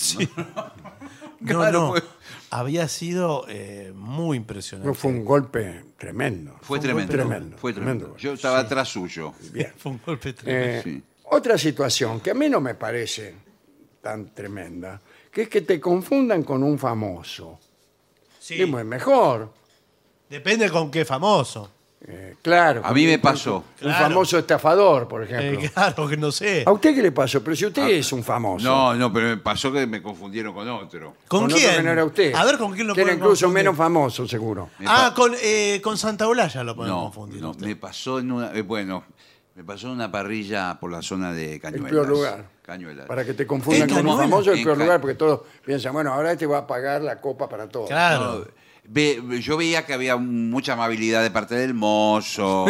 no, claro, no, pues. había sido eh, muy impresionante. No, fue un golpe tremendo. Fue Fue un tremendo. golpe tremendo, Fue tremendo. tremendo. Yo estaba atrás suyo. Bien. Fue un golpe tremendo. Eh, Sí. Otra situación que a mí no me parece tan tremenda, que es que te confundan con un famoso. Sí. Es muy mejor. Depende con qué famoso. Eh, claro. A mí me con- pasó. Un Claro. famoso estafador, por Eh, ejemplo. claro, que no sé. ¿A usted qué le pasó? Pero si usted es un famoso. No, no, pero me pasó que me confundieron con otro. ¿Con Con otro quién? que no era usted. A ver, ¿con quién lo Que era pueden incluso confundir? menos famoso, seguro. Me Ah, pa- con, eh, con Santa Olalla lo pueden No, confundir. no, usted. me pasó en una, eh, bueno, me pasó en una parrilla por la zona de El Cañuelas. peor lugar. Cañuelas. Para que te confundan ¿En con un Cañuelas? famoso, el En peor Ca- lugar, porque todos piensan, bueno, ahora este va a pagar la copa para todos. Claro. No, ve- yo veía que había mucha amabilidad de parte del mozo.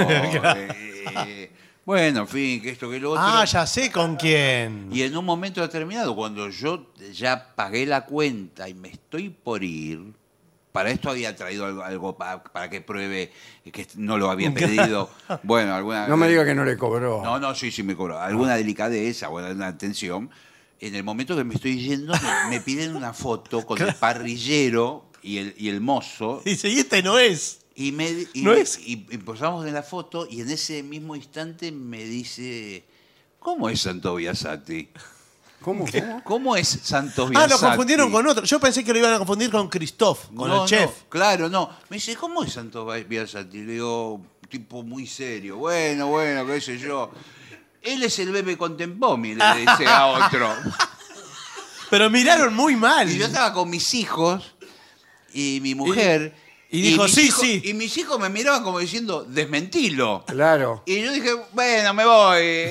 eh, bueno, en fin, que esto, que lo otro. Ah, ya sé con quién. Y en un momento determinado, cuando yo ya pagué la cuenta y me estoy por ir, para esto había traído algo, algo pa- para que pruebe que no lo había pedido. Bueno, alguna. No me diga que no le cobró. No, no, sí, sí me cobró. Alguna delicadeza o alguna atención. En el momento que me estoy yendo, me, me piden una foto con el parrillero y el, y el mozo. Dice, y este no es. Y, me, y, ¿No es? y, y posamos en la foto y en ese mismo instante me dice, ¿cómo es Santo Biasati? ¿Cómo? ¿Cómo? ¿Cómo es Santos Ah, Biasati? lo confundieron con otro. Yo pensé que lo iban a confundir con Christoph, con No, el chef. no, claro, no. Me dice, ¿cómo es Santos Biasati? Le digo, tipo muy serio. Bueno, bueno, qué sé yo. Él es el bebé Contempomi, le dice a otro. Pero miraron muy mal. Y yo estaba con mis hijos y mi mujer. Y- y dijo, mis sí, hijos- sí. Y mis hijos me miraban como diciendo, desmentilo. Claro. Y yo dije, bueno, me voy.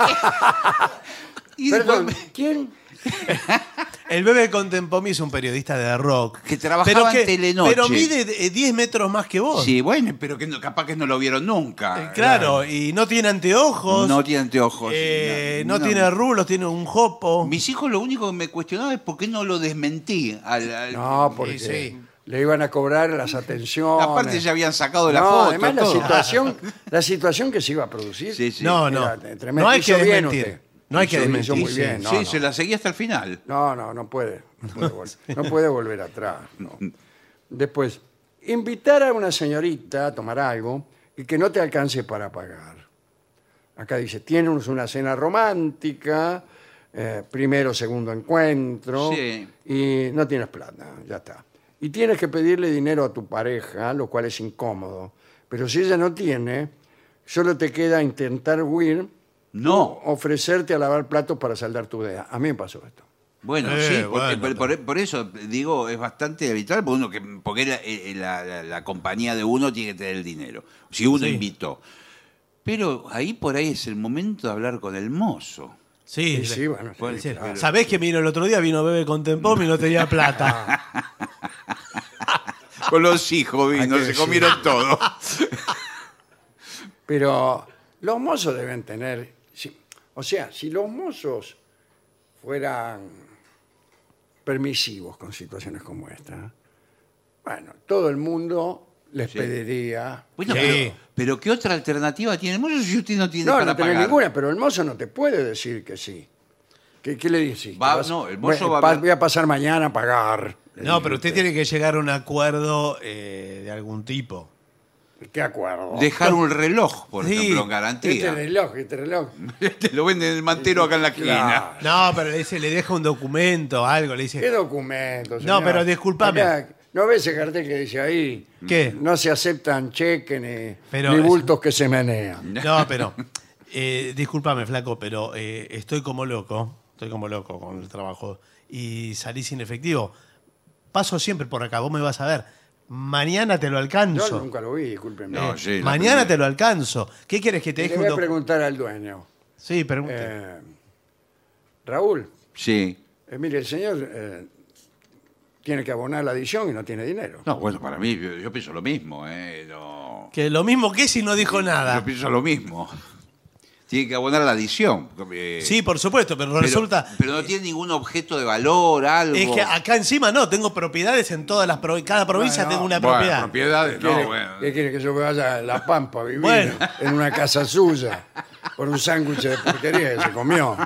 Y Perdón, después me- ¿quién? El bebé Contempomi es un periodista de rock. Que trabajaba en Telenoche. Pero mide eh, diez metros más que vos. Sí, bueno, pero que no- capaz que no lo vieron nunca. Eh, claro, y no tiene anteojos. No tiene anteojos. eh, no, no. tiene rulos, tiene un jopo. Mis hijos lo único que me cuestionaban es por qué no lo desmentí. Al, al- No, porque Sí, sí. le iban a cobrar las atenciones. Aparte ya habían sacado la no, foto. además la todo. situación, la situación que se iba a producir. Sí, sí. No, no. era tremenda. No hay Hizo que bien desmentir. usted. No hay que Hizo- hizo desmentir. muy Sí, bien. No, sí, no. se la seguí hasta el final. No, no, no puede. No puede, vol- no puede volver atrás. no. Después, invitar a una señorita a tomar algo y que no te alcance para pagar. Acá dice, tienes una cena romántica, eh, primero, segundo encuentro, Sí. y no tienes plata, ya está. Y tienes que pedirle dinero a tu pareja, lo cual es incómodo. Pero si ella no tiene, solo te queda intentar huir. No. o ofrecerte a lavar platos para saldar tu deuda. A mí me pasó esto. Bueno, Eh, sí, porque- bueno, por, por- por eso digo, es bastante habitual, porque, uno que, porque la, eh, la- la- la compañía de uno tiene que tener el dinero, si uno Sí. invitó. Pero ahí por ahí es el momento de hablar con el mozo. Sí, Y sí, bueno, sí, Puede ser. claro. ¿Sabés que vino el otro día? Vino bebé Contempomi y no tenía plata. Con los hijos Hay vino, que se decir. comieron todo. Pero los mozos deben tener... si- o sea, si los mozos fueran permisivos con situaciones como esta, bueno, todo el mundo les Sí. pediría... Bueno, Sí. pero, pero ¿qué otra alternativa tiene el mozo si usted no tiene No, para no tiene pagar? ninguna, pero el mozo no te puede decir que sí. ¿Qué, qué le dices? Va- ¿Que vas- no, el mozo voy, va a pa- ver- voy a pasar mañana a pagar. Le No, dice pero usted tiene que llegar a un acuerdo eh, de algún tipo. ¿Qué acuerdo? Dejar un reloj, por Sí. ejemplo, en Este garantía. reloj, este reloj. Te lo venden en el mantero acá en la esquina. Claro. No, pero le dice, le deja un documento, algo, le ¿Qué dice. documento, No, señor? pero discúlpame. Acá, ¿no ves ese cartel que dice ahí? ¿Qué? No se aceptan cheques ni, Pero ni es- bultos que se menean. No, pero. Eh, discúlpame, flaco, pero eh, estoy como loco. Estoy como loco con el trabajo. Y salí sin efectivo. Paso siempre por acá, vos me vas a ver. Mañana te lo Yo alcanzo. nunca lo vi, discúlpeme. No, sí, la Mañana primera. te lo alcanzo. ¿Qué quieres que te Le deje voy un a doc- preguntar al dueño. Sí, pregunte. Eh, Raúl, Sí. eh, mire, el señor eh, tiene que abonar la adición y no tiene dinero. No, bueno, para mí, yo, yo pienso lo mismo. ¿eh? No- Que lo mismo que si no dijo Yo nada. pienso lo mismo. Tiene que abonar la adición. eh, Sí, por supuesto, pero, pero- resulta. Pero no tiene ningún objeto de valor, algo. Es que acá encima no, tengo propiedades en todas las provincias. Cada provincia Bueno, tengo una Bueno, propiedad. propiedades, ¿Quiere, no, bueno. ¿Qué quiere que yo me vaya a La Pampa a vivir Bueno. en una casa suya por un sándwich de porquería que se comió?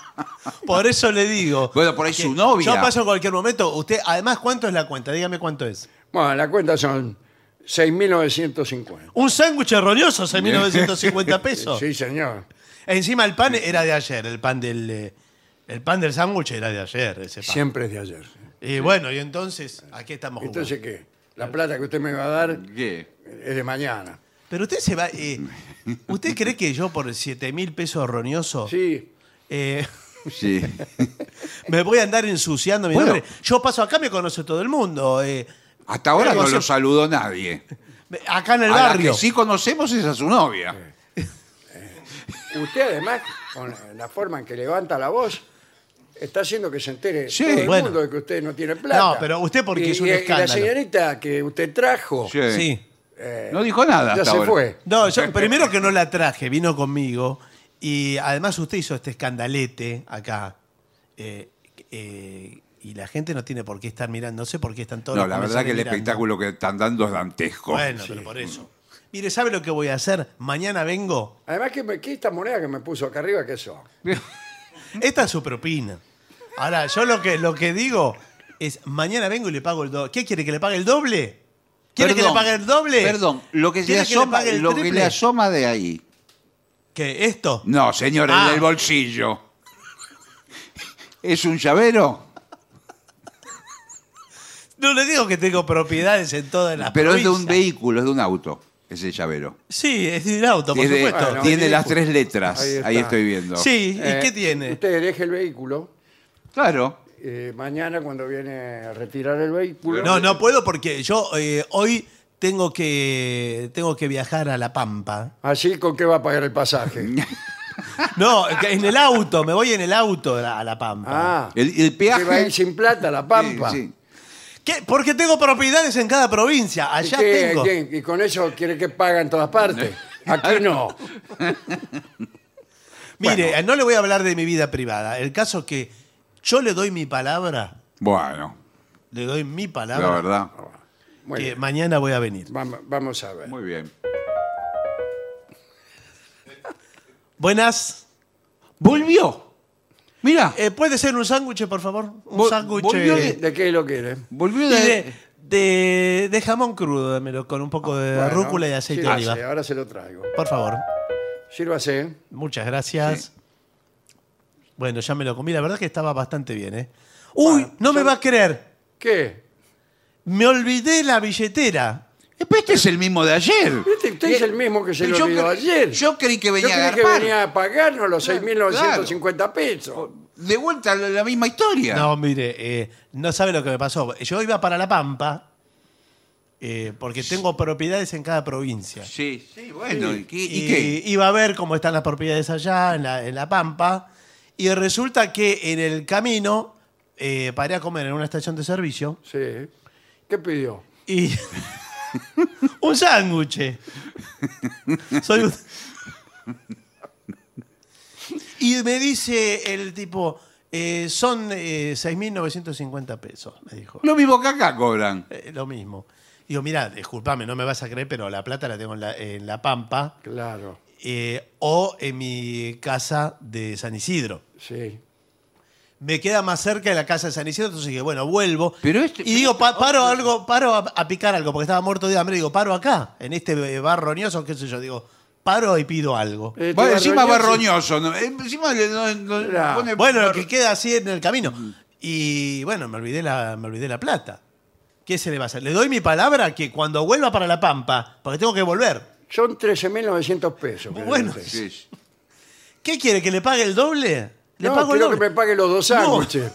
Por eso le digo. Bueno, por ahí que su novia. Yo paso en cualquier momento. Usted, además, ¿cuánto es la cuenta? Dígame cuánto es. Bueno, la cuenta son seis mil novecientos cincuenta. Un sándwich erróneoso, seis mil novecientos cincuenta pesos. Sí, señor. Encima el pan era de ayer, el pan del eh, el pan del sándwich era de ayer, ese pan. Siempre es de ayer. Y bueno, y entonces, aquí estamos jugando. Entonces, ¿qué? La plata que usted me va a dar ¿Qué? es de mañana. Pero usted se va. eh, ¿Usted cree que yo por siete mil pesos roñoso Sí, eh, Sí. me voy a andar ensuciando mi Bueno. nombre? Yo paso acá, me conoce todo el mundo. eh, Hasta ahora Pero no se- lo saludó nadie. acá en el A la barrio. que sí conocemos es a su novia. usted además, con la forma en que levanta la voz, está haciendo que se entere Sí, todo el bueno. mundo de que usted no tiene plata. No, pero usted porque Y- es un y- y escándalo. la señorita que usted trajo, Sí. Sí. eh, No dijo nada ya hasta se ahora. fue. No, yo primero que no la traje, vino conmigo. Y además usted hizo este escandalete acá. eh, eh, y la gente no tiene por qué estar mirando. No sé por qué están todos No, los la verdad que el comensales mirando. espectáculo que están dando es dantesco. Bueno, pero por eso. Mire, ¿sabe lo que voy a hacer? Mañana vengo. Además, que me- ¿qué esta moneda que me puso acá arriba? ¿Qué eso? Esta es su propina. Ahora, yo lo que, lo que digo es, mañana vengo y le pago el doble. ¿Qué quiere, que le pague el doble? ¿Quiere que le Perdón, pague el doble? Perdón, lo que, le ¿Quiere asoma, pague el lo que triple? le asoma de ahí. ¿Qué? ¿Esto? No, señor, Ah. el del bolsillo. ¿Es un llavero? No le digo que tengo propiedades en todas las Pero es de un provincias. vehículo, es de un auto, ese llavero. Sí, es de un auto, por Tiene, supuesto. Bueno, tiene es las vehículo. tres letras, Ahí ahí, está. estoy viendo. Sí, ¿y Eh, qué tiene? Usted deje el vehículo. Claro. eh, mañana cuando viene a retirar el vehículo. No, no puedo porque yo eh, hoy tengo que, tengo que viajar a La Pampa. Así con qué va a pagar el pasaje. No, que en el auto, me voy en el auto a La, a La Pampa. Ah, El, el que va a peaje. ir sin plata a La Pampa. Sí, sí. ¿Qué? Porque tengo propiedades en cada provincia. ¿Y, Allá qué- tengo. qué- y con eso quiere que pague en todas partes. Aquí no. Mire, no le voy a hablar de mi vida privada. El caso es que yo le doy mi palabra, Bueno, le doy mi la palabra, verdad. Muy que bien. mañana voy a venir. Vamos, vamos a ver. Muy bien. Buenas. Volvió. Mira, Eh, ¿Puede ser un sándwich, por favor? Un Vol- sándwich volvió eh, de- ¿De qué lo quiere? volvió y de. de, de- de jamón crudo, dámelo, con un poco de Bueno, rúcula y aceite de sírvase, oliva. ahora se lo traigo. Por favor. Sírvase. Muchas gracias. Bueno, ya me lo comí. La verdad que estaba bastante bien, ¿eh? Uy, Bueno, no me son- va a creer. ¿Qué? Me olvidé la billetera. Eh, pero este es el mismo de ayer. Este, usted es el mismo que se lo Yo olvidó cre- ayer. Yo creí que Yo venía a creí que agarpar. venía a pagarnos los seis mil novecientos cincuenta pesos. De vuelta la, la misma historia. No, mire, eh, no sabe lo que me pasó. Yo iba para La Pampa eh, porque tengo propiedades en cada provincia. Sí, sí, bueno. ¿Y, qué- y Y qué? iba a ver cómo están las propiedades allá, en la, en La Pampa. Y resulta que en el camino eh, paré a comer en una estación de servicio Sí. ¿Qué pidió? y un sándwich. Soy un- Y me dice el tipo, eh, son eh, seis mil novecientos cincuenta pesos, me dijo. Lo mismo que acá cobran. Eh, lo mismo. Digo, mira, discúlpame, no me vas a creer, pero la plata la tengo en la, en la Pampa Claro. eh, o en mi casa de San Isidro. Sí. Me queda más cerca de la casa de San Isidro, entonces dije, bueno, vuelvo. Pero este- y digo, pa- paro algo, paro a, a picar algo, porque estaba muerto de hambre. Digo, paro acá, en este eh, bar roñoso, qué sé yo. Digo, paro y pido algo. Este Bueno, encima barroñoso- barroñoso. ¿no? Eh, Encima le no- no- Claro. pone Bueno, lo bar- que queda así en el camino. Y bueno, me olvidé la, me olvidé la plata. ¿Qué se le va a hacer? Le doy mi palabra que cuando vuelva para La Pampa, porque tengo que volver. Son trece mil novecientos pesos. que Bueno, debe Sí, ser. sí. ¿Qué quiere? ¿Que le pague el doble? Le No, pago el quiero que doble. me pague los dos No. sándwiches.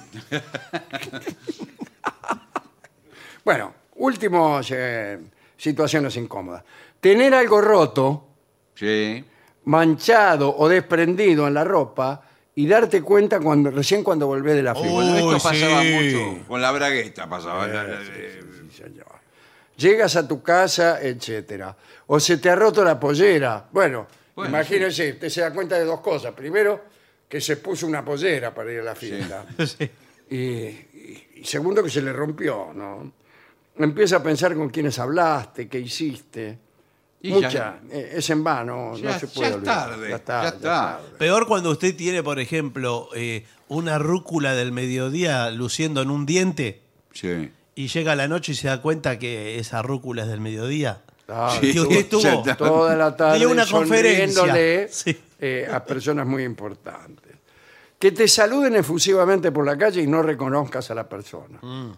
Bueno, últimos eh, situaciones incómodas. Tener algo roto, Sí. manchado o desprendido en la ropa y darte cuenta cuando recién cuando volvés de la fiesta. Bueno, esto Uy, pasaba sí. mucho. Con la bragueta pasaba. Sí, señor. Llegas a tu casa, etcétera. O se te ha roto la pollera. Bueno, Bueno, imagínese, usted se da cuenta de dos cosas. Primero, que se puso una pollera para ir a la fiesta. Sí. Y, y- y segundo, que se le rompió, ¿no? Empieza a pensar con quiénes hablaste, qué hiciste. Y Mucha, ya- eh, es en vano, Ya- no se ya puede es olvidar. tarde, Ya está, ya ya está. tarde. Peor cuando usted tiene, por ejemplo, eh, una rúcula del mediodía luciendo en un diente Sí. y llega la noche y se da cuenta que esa rúcula es del mediodía. Claro, Sí, Y usted estuvo ya está. toda la tarde dio una conferencia. sonriéndole, Sí. eh, a personas muy importantes. Que te saluden efusivamente por la calle y no reconozcas a la persona. Mm.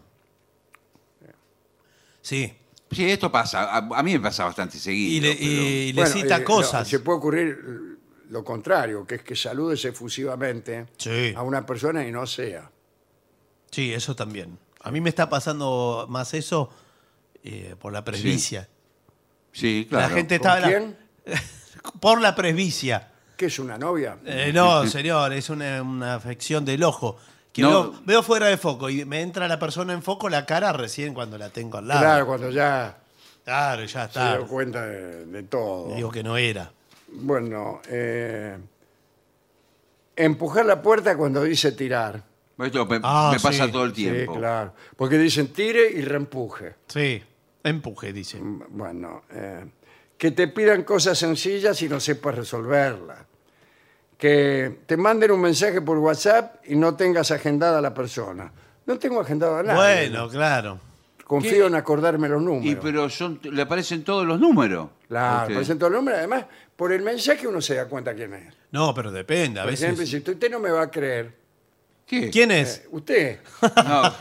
Sí. Sí, esto pasa. A, a mí me pasa bastante seguido. Y le, pero- y le Bueno, cita eh, cosas. no, se puede ocurrir lo contrario, que es que saludes efusivamente Sí. a una persona y no sea. Sí, eso también. A mí me está pasando más eso eh, por la presbicia. Sí, claro. La gente ¿Con está... la- quién? por la presbicia. ¿Qué es una novia? Eh, no, señor, es una, una afección del ojo. Que No. veo, veo fuera de foco y me entra la persona en foco la cara recién cuando la tengo al lado. Claro, cuando ya Claro, ya se está. dio cuenta de, de todo. Digo que no era. Bueno, eh, empujar la puerta cuando dice tirar. Esto me, Ah, me pasa sí, todo el tiempo. Sí, claro. Porque dicen tire y reempuje. Sí, empuje, dice. Bueno, eh, que te pidan cosas sencillas y no sepas resolverlas. Que te manden un mensaje por WhatsApp y no tengas agendada a la persona. No tengo agendado a nadie. Bueno, claro. Confío ¿Qué? en acordarme los números. Y pero son, le aparecen todos los números. Claro, Porque- presento el número. Además, por el mensaje uno se da cuenta quién es. No, pero depende. A Por veces. ejemplo, si usted no me va a creer, ¿Qué? ¿Quién es? Eh, ¿Usted? No.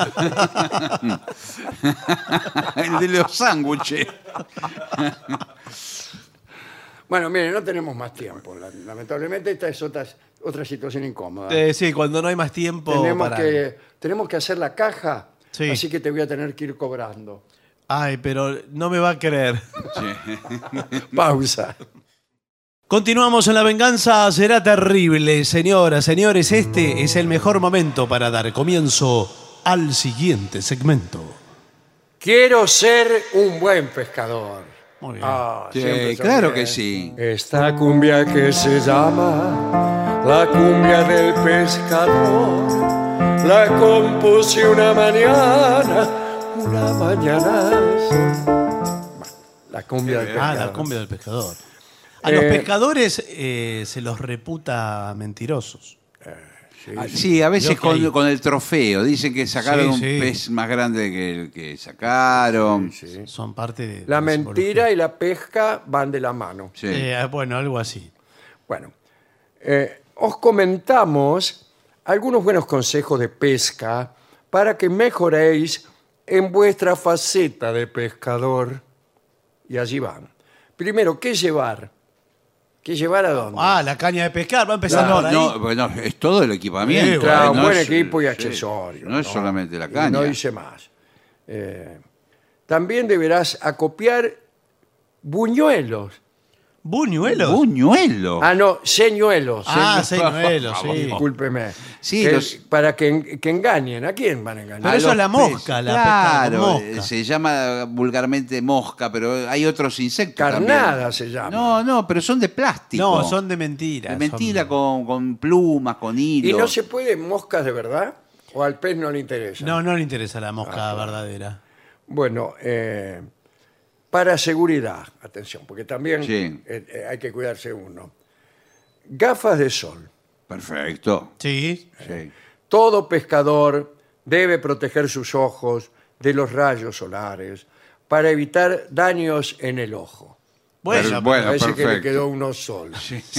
El de los sándwiches. Bueno, mire, no tenemos más tiempo. la- Lamentablemente esta es otra, otra situación incómoda. Eh, sí, cuando no hay más tiempo tenemos, para... que, tenemos que hacer la caja, Sí. así que te voy a tener que ir cobrando. Ay, pero no me va a creer. Pausa. Continuamos en La Venganza Será Terrible. Señoras, señores, este es el mejor momento para dar comienzo al siguiente segmento. Quiero ser un buen pescador. Muy bien. Ah, Sí, siempre son claro bien. que sí. Esta cumbia que se llama la cumbia del pescador, la compuse una mañana, una mañana. La cumbia del Ah, pescador. la cumbia del pescador. A Eh, los pescadores eh, se los reputa mentirosos. Ah, Sí, a veces Creo que hay- con, con el trofeo. Dicen que sacaron Sí, un sí. pez más grande que el que sacaron. Sí. Son parte de... La de mentira y la pesca van de la mano. Sí. Eh, bueno, algo así. Bueno, eh, os comentamos algunos buenos consejos de pesca para que mejoréis en vuestra faceta de pescador. Y allí van. Primero, ¿qué llevar? ¿Qué llevar a dónde? Ah, la caña de pescar, va a empezar No, por ahí. no, bueno, es todo el equipamiento. Sí, Claro, ¿eh? No buen es- equipo y sí, accesorios. No es solamente la Y caña. no dice más. Eh, también deberás acopiar buñuelos. ¿Buñuelos? Buñuelo. Ah, no, señuelos. Ah, señu- señuelos, sí. Discúlpeme. Sí, Que- los- Para que, que engañen. ¿A quién van a engañar? Pero eso los es la mosca, peces. la pesca Claro, con mosca. se llama vulgarmente mosca, pero hay otros insectos Carnada también. se llama. No, no, pero son de plástico. No, son de mentira. De mentira, son- con, con plumas, con hilo. ¿Y no se puede moscas de verdad? ¿O al pez no le interesa? No, no le interesa la mosca Ah, verdadera. Bueno, eh, para seguridad, atención, porque también Sí. eh, eh, hay que cuidarse uno. Gafas de sol. Perfecto. Sí. Sí. Todo pescador debe proteger sus ojos de los rayos solares para evitar daños en el ojo. Bueno, Pero- bueno. Parece que le perfecto. quedó uno solo.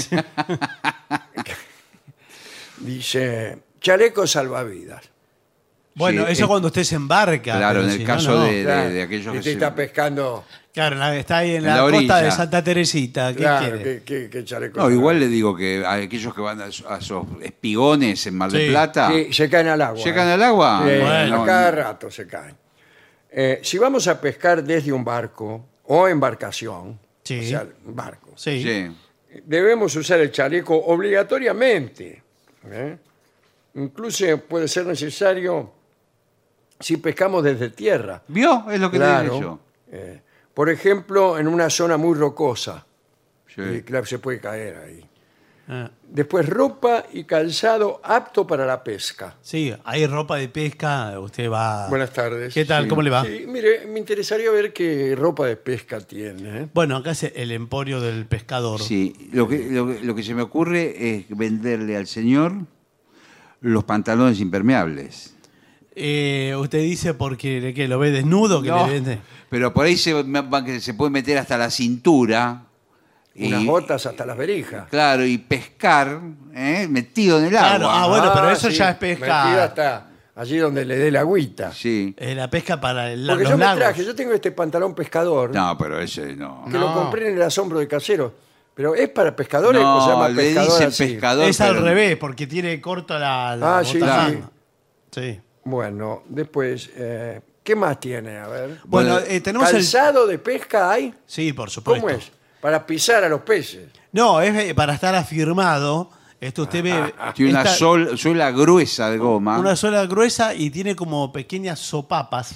Dice, chaleco salvavidas. bueno, Sí, eso es- cuando usted se embarca. Claro, pero en el si no, caso no. de, de- Claro, de aquellos y que te se- está pescando. Claro, la- está ahí en En la, la costa orilla. de Santa Teresita. ¿Qué Claro, quiere? que, que- que chaleco No, igual le salvavidas. digo que a aquellos que van a, a esos espigones en Mar del Sí. Plata, Sí, se caen al agua. ¿llegan ¿eh? al agua? Sí, Bueno. a cada rato se caen. Eh, si vamos a pescar desde un barco o embarcación, Sí. o sea, barco, Sí. Sí. debemos usar el chaleco obligatoriamente. ¿eh? Incluso puede ser necesario si pescamos desde tierra. ¿Vio? Es lo que le Claro. dije yo. Eh, por ejemplo, en una zona muy rocosa. Sí. Y claro, se puede caer ahí. Ah, Después, ropa y calzado apto para la pesca. sí, hay ropa de pesca. Usted va. Buenas tardes. ¿Qué tal? Sí. ¿Cómo le va? Sí, mire, me interesaría ver qué ropa de pesca tiene. ¿eh? Bueno, acá es el emporio del pescador. Sí, lo que, lo, que- lo que se me ocurre es venderle al señor los pantalones impermeables. Eh, usted dice porque ¿qué, lo ve desnudo que No, le vende. pero por ahí se, va- que se puede meter hasta la cintura. Unas y- botas hasta las verijas. Claro, y pescar, ¿eh? metido en el Claro, agua. ah, bueno, pero eso sí, ya es pesca. metida hasta allí donde le dé la agüita. Sí. Eh, la pesca para el, Porque los yo me lagos. traje, yo tengo este pantalón pescador No, pero ese no. que lo No. compré en el asombro de casero. Pero ¿es para pescadores o se llama le pescador dicen así? pescador. Es al pero- revés, porque tiene corta la, la Ah, sí, botazanga. Sí. Bueno, después, eh, ¿qué más tiene? A ver. Bueno, Bueno, eh, tenemos el... ¿Calzado de pesca hay? Sí, por supuesto. ¿Cómo es? Para pisar a los peces. No, es eh, para estar afirmado. Esto usted ve... Tiene una esta- sol- suela gruesa de goma. una sola gruesa y tiene como pequeñas sopapas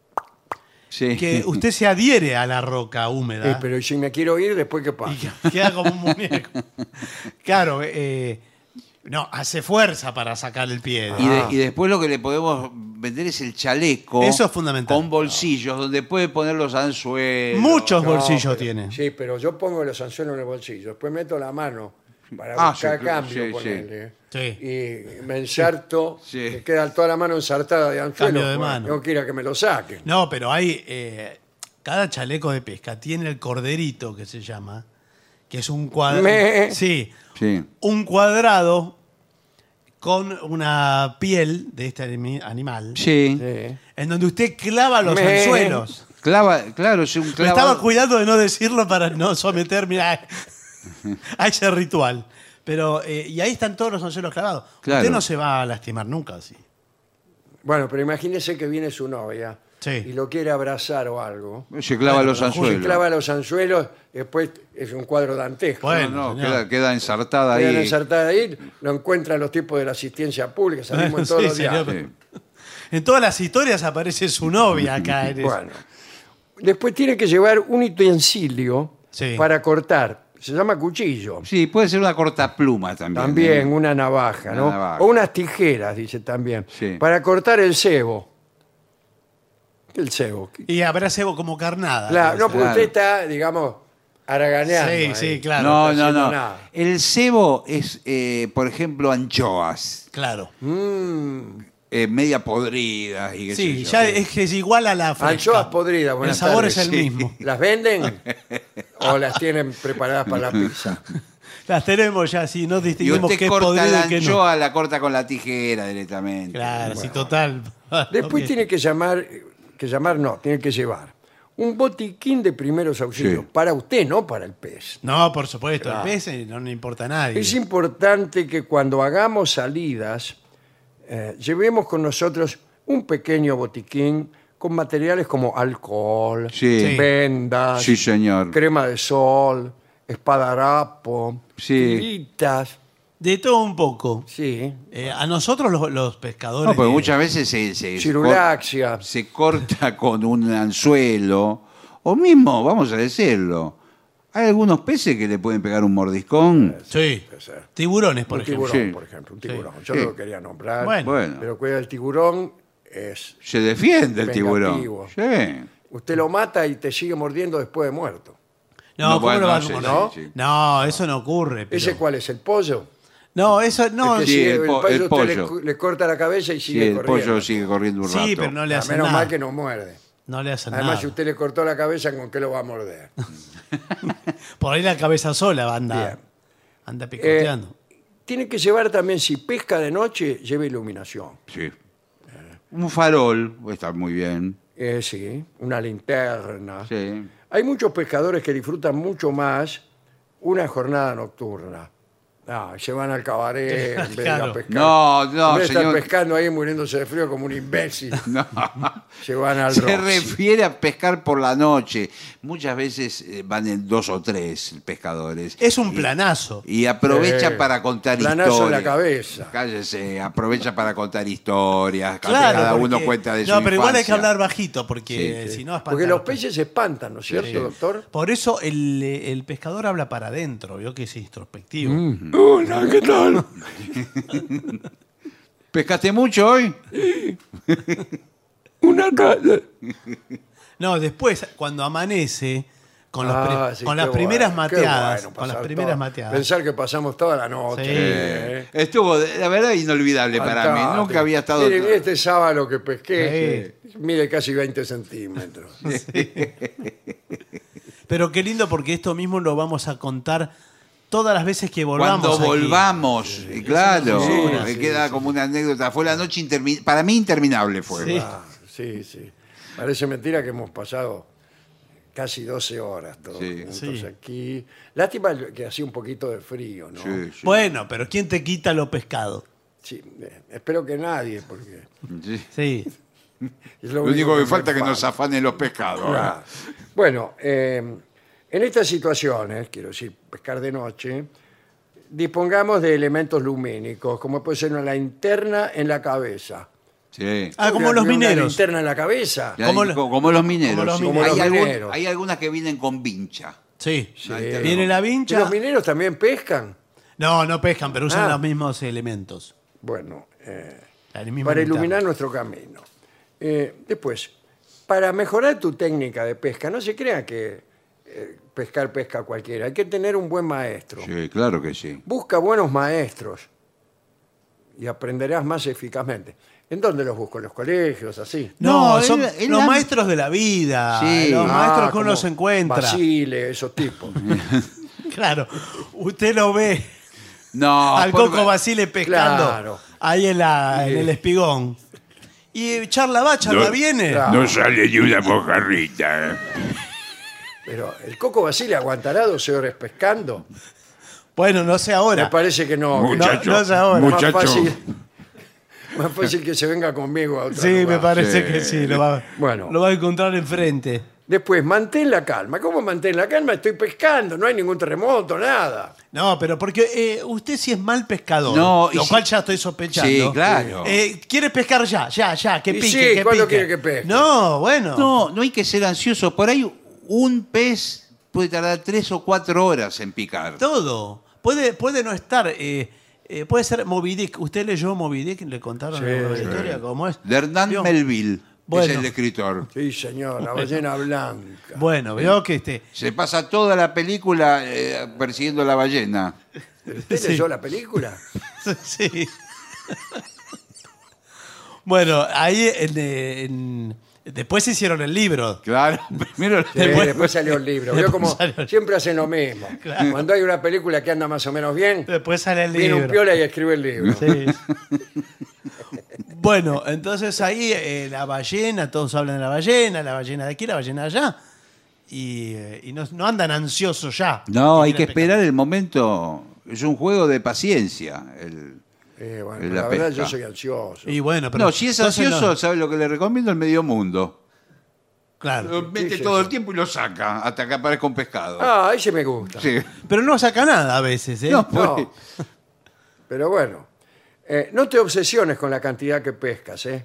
Sí. que usted se adhiere a la roca húmeda. Eh, pero ¿y si me quiero ir, después qué pasa? Y queda como un muñeco. Claro, eh, no, hace fuerza para sacar el pie. Y, de- Ah. y después lo que le podemos vender es el chaleco. Eso es fundamental. Con bolsillos, donde puede poner los anzuelos. Muchos No, bolsillos pero- tiene. Sí, pero yo pongo los anzuelos en el bolsillo. Después meto la mano para Ah, buscar sí, cambio, sí, ponele. Sí. Y me ensarto, Sí. me queda toda la mano ensartada de anzuelo. Cambio de bueno, mano. Tengo que ir a que me lo saquen. No, pero hay. eh, cada chaleco de pesca tiene el corderito que se llama, que es un cuadrado. Me- Sí, Sí. un cuadrado con una piel de este animi- animal, Sí. Sí. en donde usted clava los Me- anzuelos. Clava, claro, es un Me clavado. estaba cuidando de no decirlo para no someterme a, a ese ritual. Pero, eh, y ahí están todos los anzuelos clavados. Claro. Usted no se va a lastimar nunca así. Bueno, pero imagínese que viene su novia Sí. y lo quiere abrazar o algo. Se clava Bueno, los pero Se anzuelos. clava los anzuelos, después es un cuadro dantesco. Bueno, No, no, señor. queda, queda ensartada Quedan ahí. ensartada ahí, lo encuentran los tipos de la asistencia pública, salimos en todos Sí, los señor. diarios. Sí. En todas las historias aparece su novia acá. En eso. Bueno, después tiene que llevar un utensilio Sí. para cortar. Se llama cuchillo. Sí, puede ser una cortapluma también. También ¿eh? una navaja, Una ¿no? navaja. O unas tijeras, dice también. Sí. Para cortar el cebo. El cebo. Y habrá cebo como carnada. Claro, no, porque Claro. usted está, digamos, haraganeando. Sí, ahí. sí, claro. No, está no, haciendo no. nada. El cebo es, eh, por ejemplo, anchoas. Claro. Mm, eh, media podrida y qué sé Sí, yo. ya es que es igual a la fresca. anchoas podridas, El buenas sabor tardes. es el Sí. mismo. ¿Las venden o las tienen preparadas para la pizza? Las tenemos ya, sí, no Y distinguimos usted qué es corta podrido la y qué no. anchoa, la corta con la tijera directamente. Claro, sí, total. Después Ok. tiene que llamar, que llamar no, tiene que llevar un botiquín de primeros auxilios. Sí. Para usted, no para el pez. No, por supuesto, Claro. el pez eh, no le importa a nadie. Es importante que cuando hagamos salidas, eh, llevemos con nosotros un pequeño botiquín con materiales como alcohol, Sí. vendas, Sí, señor. crema de sol, espadarapo, Sí. tiritas. De todo un poco. Sí. Eh, a nosotros los, los pescadores... No, porque de- muchas veces se, se, Cirulaxia. cor- se corta con un anzuelo. O mismo, vamos a decirlo, hay algunos peces que le pueden pegar un mordiscón. Sí, Puede ser. tiburones, por un ejemplo. tiburón, Sí. por ejemplo. Un tiburón. Yo Sí. no lo quería nombrar. Bueno. Bueno. Pero cuida el tiburón es... Se defiende el Vengativo. tiburón. Sí. Usted lo mata y te sigue mordiendo después de muerto. No, No, ¿cómo bueno, lo va a no sé, morder? ¿no? sí, sí. No, eso no ocurre. pero- ¿Ese cuál es? ¿El pollo? No, eso no. El que Sí, sigue- el po- el usted le pollo. cu- Le, corta la cabeza y Sí, sigue el corriendo. pollo sigue corriendo un rato. Sí, pero no le Ah, hacen menos nada. mal que no muerde. No le hacen Además, nada. si usted le cortó la cabeza, ¿con qué lo va a morder? Por ahí la cabeza sola anda, Bien. anda Eh, picoteando. tiene que llevar también, si pesca de noche, lleve iluminación. Sí. Un farol, está muy bien. Eh, sí, una linterna. Sí. Hay muchos pescadores que disfrutan mucho más una jornada nocturna. Ah, se van al cabaret en vez de ir a Claro. pescar. No, no, en vez de estar señor. pescando ahí muriéndose de frío como un imbécil. No. Se van al Se Roxy. refiere a pescar por la noche. Muchas veces eh, van en dos o tres pescadores. Es un Y- planazo. Y aprovecha Sí. para contar Planazo en historias. la cabeza. Cállese, aprovecha para contar historias. Claro, cada uno porque- cuenta de su No, pero igual hay que infancia. hablar bajito, porque Sí, sí. si no Porque espantan los los peces. peces se espantan, ¿no es cierto, doctor? Por eso el, eh, el pescador habla para adentro, vio que es introspectivo. Mm. Hola, ¿qué tal? ¿Pescaste mucho hoy? Una casa. No, después, cuando amanece, con, los pri- Ah, sí, con qué las primeras bueno, qué mateadas, bueno con las pasar primeras todo- mateadas. Pensar que pasamos toda la noche. Sí. ¿eh? Estuvo, la verdad, inolvidable para mí. Fantástico. Nunca había estado... Mire, mire este sábado que pesqué. Mide casi veinte centímetros. Pero qué lindo porque esto mismo lo vamos a contar todas las veces que volvamos. Cuando aquí. volvamos, eh, claro, Sí, me sí, queda como una anécdota. Fue la noche interminable, para mí interminable fue. Sí. Ah, sí, sí. Parece mentira que hemos pasado casi doce horas todos Sí. juntos Sí. aquí. Lástima que hacía un poquito de frío, ¿no? Sí, sí. Bueno, pero ¿quién te quita lo pescado? Sí, eh, espero que nadie, porque Sí. Sí. es Lo único que me falta es que nos falta. afanen los pescados. Claro. Bueno, eh, en estas situaciones, quiero decir, pescar de noche, dispongamos de elementos lumínicos, como puede ser una linterna en la cabeza. Sí. Ah, como Una- los una mineros. linterna en la cabeza. Ya, como y lo- co- como los mineros. como los sí. mineros. hay, Como los algún- mineros. hay algunas que vienen con vincha. Sí. Sí. Viene la ¿Y vincha. los mineros también pescan? No, no pescan, pero usan Ah. los mismos elementos. Bueno, eh, La misma para linterna. iluminar nuestro camino. Eh, después, para mejorar tu técnica de pesca, no se crea que eh, pescar pesca cualquiera. Hay que tener un buen maestro. Sí, claro que sí. Busca buenos maestros y aprenderás más eficazmente. ¿En dónde los busco? ¿En los colegios? Así. No, No, son él- él los la- maestros de la vida. Sí. Los Ah, maestros que como uno se encuentra. Basile, esos tipos. Claro. Usted lo ve No, al por- Coco Basile pescando Claro. ahí en, la, en el espigón. Y charla va, charla No, viene. claro. No sale ni una mojarrita. Pero el Coco Basile aguantará doce horas pescando. Bueno, no sé Me ahora. parece que no. que Muchacho, no es ahora. más muchacho. fácil, más fácil que se venga conmigo a otro Sí, me lugar. parece Sí. que sí, lo va, Bueno. lo va a encontrar enfrente. Después, mantén la calma. ¿Cómo mantén la calma? Estoy pescando, no hay ningún terremoto, nada. No, pero porque eh, usted sí es mal pescador, No, y lo si- cual ya estoy sospechando. Sí, claro. Eh, ¿Quiere pescar ya, ya, ya? Que Y pique, sí, que ¿cuándo pique. quiere que pesque? No, bueno. No, no hay que ser ansioso. Por ahí un pez puede tardar tres o cuatro horas en picar. Todo. Puede, puede no estar. eh, eh, puede ser Moby Dick. ¿Usted leyó Moby Dick? ¿Le contaron Sí, alguna sí. historia? ¿Cómo es? De Hernán Vio. Melville Bueno. es el escritor. Sí, señor, la ballena blanca. Bueno, veo que este. Se pasa toda la película eh, persiguiendo la ballena. ¿Usted Sí. leyó la película? Sí. Bueno, ahí en, en- después hicieron el libro. Claro, primero Sí, después, salió el libro. Vio Después como salió- siempre hacen lo mismo. Cuando hay una película que anda más o menos bien, Después sale el viene libro. un piola y escribe el libro. Sí. Bueno, entonces ahí eh, la ballena, todos hablan de la ballena, la ballena de aquí, la ballena de allá. Y, eh, y no, no andan ansiosos ya. No, hay que quieren pescar. esperar el momento. Es un juego de paciencia. el- Eh, bueno, En la, la verdad pesca. yo soy ansioso. Y bueno, pero. No, si es entonces ansioso, no- ¿sabe lo que le recomiendo? El medio mundo. claro. Lo mete sí, todo sí. el tiempo y lo saca hasta que aparezca un pescado. Ah, ese me gusta. Sí. Pero no saca nada a veces, ¿eh? No, No, pues, pero bueno, eh, no te obsesiones con la cantidad que pescas. ¿eh?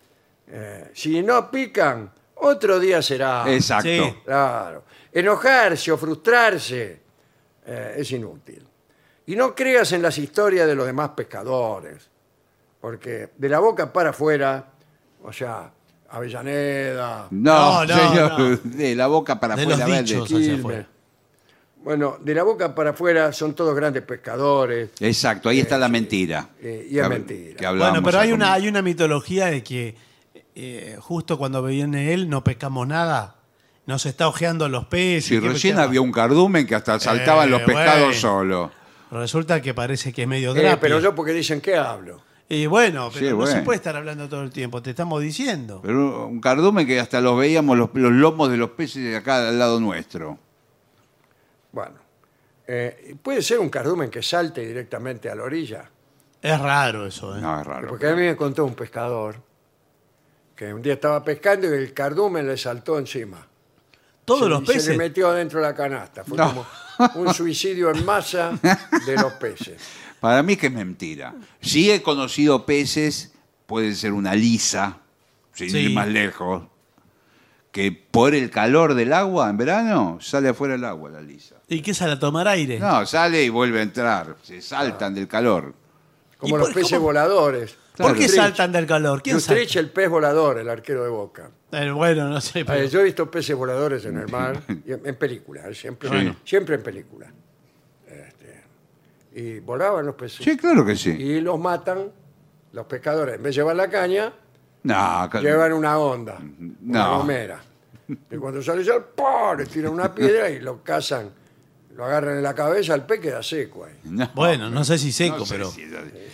Eh, si no pican, otro día será. exacto. Sí. Claro. Enojarse o frustrarse eh, es inútil. Y no creas en las historias de los demás pescadores, porque de la boca para afuera, o sea, Avellaneda, No, No, no, señor, no. de la boca para De afuera. los verde. dichos hacia Quilmes. afuera. bueno, de la boca para afuera son todos grandes pescadores, Exacto, ahí está la mentira. eh, y es Que hab- mentira. que hablábamos Bueno, pero hay al una, comienzo. hay una mitología de que eh, justo cuando viene él no pescamos nada. Nos está ojeando los peces. Si ¿qué recién pescamos? había un cardumen que hasta saltaban Eh, los pescados bueno. solos. Resulta que parece que es medio Eh, drapio. pero yo porque dicen que hablo. Y bueno, pero Sí, no se bueno. puede estar hablando todo el tiempo, te estamos diciendo. Pero un cardumen que hasta los veíamos los, los lomos de los peces de acá al lado nuestro. Bueno, eh, puede ser un cardumen que salte directamente a la orilla. Es raro eso, ¿eh? No, es raro. Porque a mí me contó un pescador que un día estaba pescando y el cardumen le saltó encima. Todos Se- los y Se peces. le metió adentro de la canasta. Fue No. como un suicidio en masa de los peces. Para mí es que es mentira. Sí he conocido peces, puede ser una lisa, sin Sí. ir más lejos, que por el calor del agua en verano sale afuera el agua la lisa. ¿Y qué sale a tomar aire? No, sale y vuelve a entrar. Se saltan del calor. Como ¿Y los por- peces cómo? voladores. ¿Por qué Justrich. saltan del calor? ¿Quién salta? Justrich, el pez volador, el arquero de Boca. Eh, bueno, no sé. pero- Eh, yo he visto peces voladores en el mar, y en, en películas, eh, siempre, Bueno. siempre en películas. Este, y volaban los peces. Sí, claro que sí. Y los matan, los pescadores, en vez de llevar la caña, No, ca- llevan una onda, una No. gomera. Y cuando sale el sol, ¡pum!, le tiran una piedra y lo cazan, lo agarran en la cabeza, el pez queda seco ahí. no. Bueno, no sé si seco, No sé pero. si-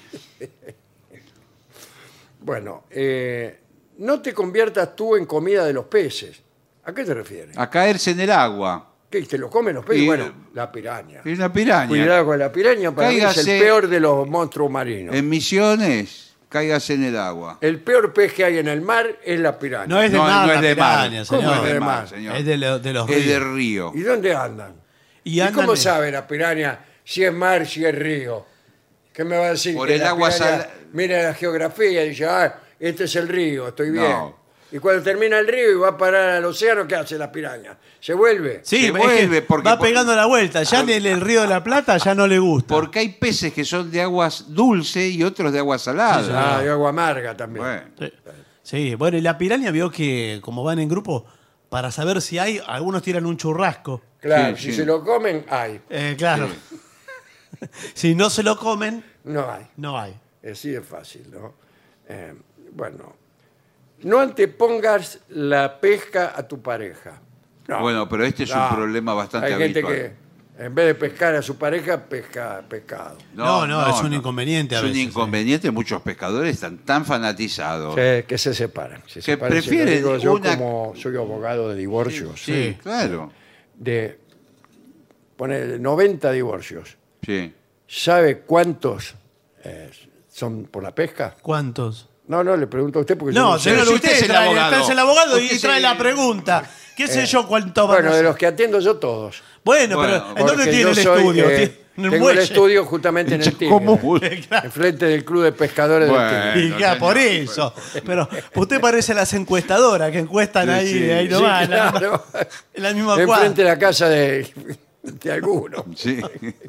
Bueno, eh, no te conviertas tú en comida de los peces. ¿A qué te refieres? A caerse en el agua. ¿Qué? ¿Te lo comen los peces? Y- Bueno, la piraña. Es una piraña. Cuidado con la piraña, para mí es Cáigase- el peor de los monstruos marinos. En Misiones, cáigase en el agua. El peor pez que hay en el mar es la piraña. No es de No, mar, no la es de mar. piraña, ¿Cómo señor. es de de mar, mar? señor? Es de, lo- de los Es de ríos. río. ¿Y dónde andan? Y, ¿Y, andan cómo en- sabe la piraña si es mar, si es río? ¿Qué me va a decir? Por Que el la agua piraña sal- mira la geografía y dice, ah, este es el río, estoy bien. No. Y cuando termina el río y va a parar al océano, ¿qué hace la piraña? ¿Se vuelve? Sí, Se es que vuelve porque- va pegando la vuelta. Ya en el, el río de la Plata ya no le gusta. Porque hay peces que son de aguas dulces y otros de agua salada. Ah, y agua amarga también. Bueno. Sí. Sí, bueno, y la piraña vio que como van en grupo, para saber si hay, algunos tiran un churrasco. Claro, Sí, si sí. se lo comen, hay. Eh, claro. Si no se lo comen, No hay. no hay. Así es fácil, ¿no? Eh, bueno, no antepongas la pesca a tu pareja. No. Bueno, pero este es No. un problema bastante Hay gente habitual. que En vez de pescar a su pareja, pesca pescado. No, no, es un inconveniente a Es un veces, inconveniente. Muchos pescadores están tan fanatizados. Que, que se separan. Se Que separan, se lo prefieren digo yo una- como soy abogado de divorcios. Sí, claro. De poner noventa divorcios. Sí. ¿Sabe cuántos eh, son por la pesca? ¿Cuántos? No, no, le pregunto a usted porque yo No, no sé. señor, si usted, usted es el trae- abogado. usted es el abogado y Usted trae se- la pregunta. ¿Qué sé yo cuánto van Bueno, a de ser? los que atiendo yo todos. Bueno, Bueno, pero ¿en dónde Porque tiene yo el soy, estudio? eh, ¿Tiene en el tengo muelle? el estudio justamente en el Tigre. ¿Cómo? Enfrente del Club de Pescadores Bueno. del Tigre. Y ya, señor. por eso. Pero usted parece las encuestadoras que encuestan Sí, ahí, sí. ahí Sí, nomás, en la- claro. en la misma cuadra. Enfrente de la casa de, de alguno. Sí.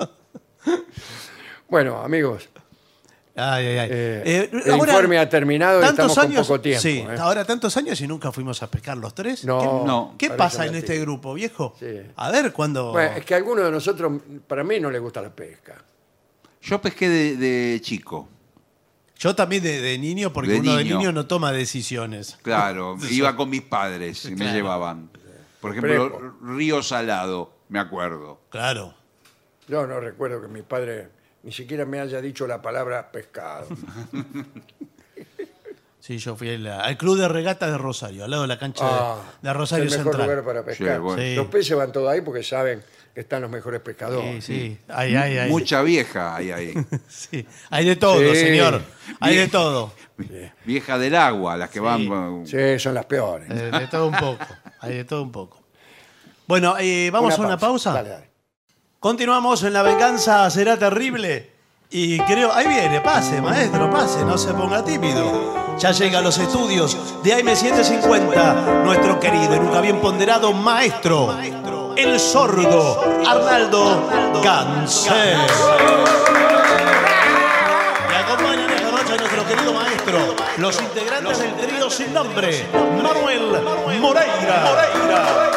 Bueno, amigos, Ay, ay, ay. eh, Eh, el informe ha terminado y tantos estamos años, con poco tiempo. Sí, ¿eh? ahora tantos años y nunca fuimos a pescar los tres. No, ¿Qué, no, ¿qué parece pasa en mentira. este grupo, viejo? Sí. A ver, cuando... Bueno, es que a algunos de nosotros, para mí no les gusta la pesca. Yo pesqué de, de chico. Yo también de, de niño, porque De uno de niño. niño no toma decisiones. Claro, iba con mis padres y me Claro. llevaban. Por ejemplo, Prepo. Río Salado, me acuerdo. Claro. Yo no recuerdo que mi padre ni siquiera me haya dicho la palabra pescado. Sí, yo fui al, al Club de Regatas de Rosario, al lado de la cancha de- Ah, de, Rosario es el mejor Central. lugar para pescar. Sí, bueno. Sí. Los peces van todos ahí porque saben que están los mejores pescadores. Sí, sí. Ay, ay, ay. Mucha vieja hay ahí. Sí. Hay de todo, Sí. señor. Hay de Bien. todo. Vieja del agua, las que van... Sí, son las peores. Eh, De, todo un poco. Hay de todo un poco. Bueno, eh, vamos a una pausa. Dale, dale. Continuamos en La Venganza Será Terrible. Y creo, ahí viene, pase, maestro, pase, no se ponga tímido. Ya llega a los estudios de A M setecientos cincuenta, nuestro querido y nunca bien ponderado maestro, el sordo Arnaldo Ganser. Y acompañan esta noche a nuestro querido maestro, los integrantes del trío sin nombre, Manuel Moreira.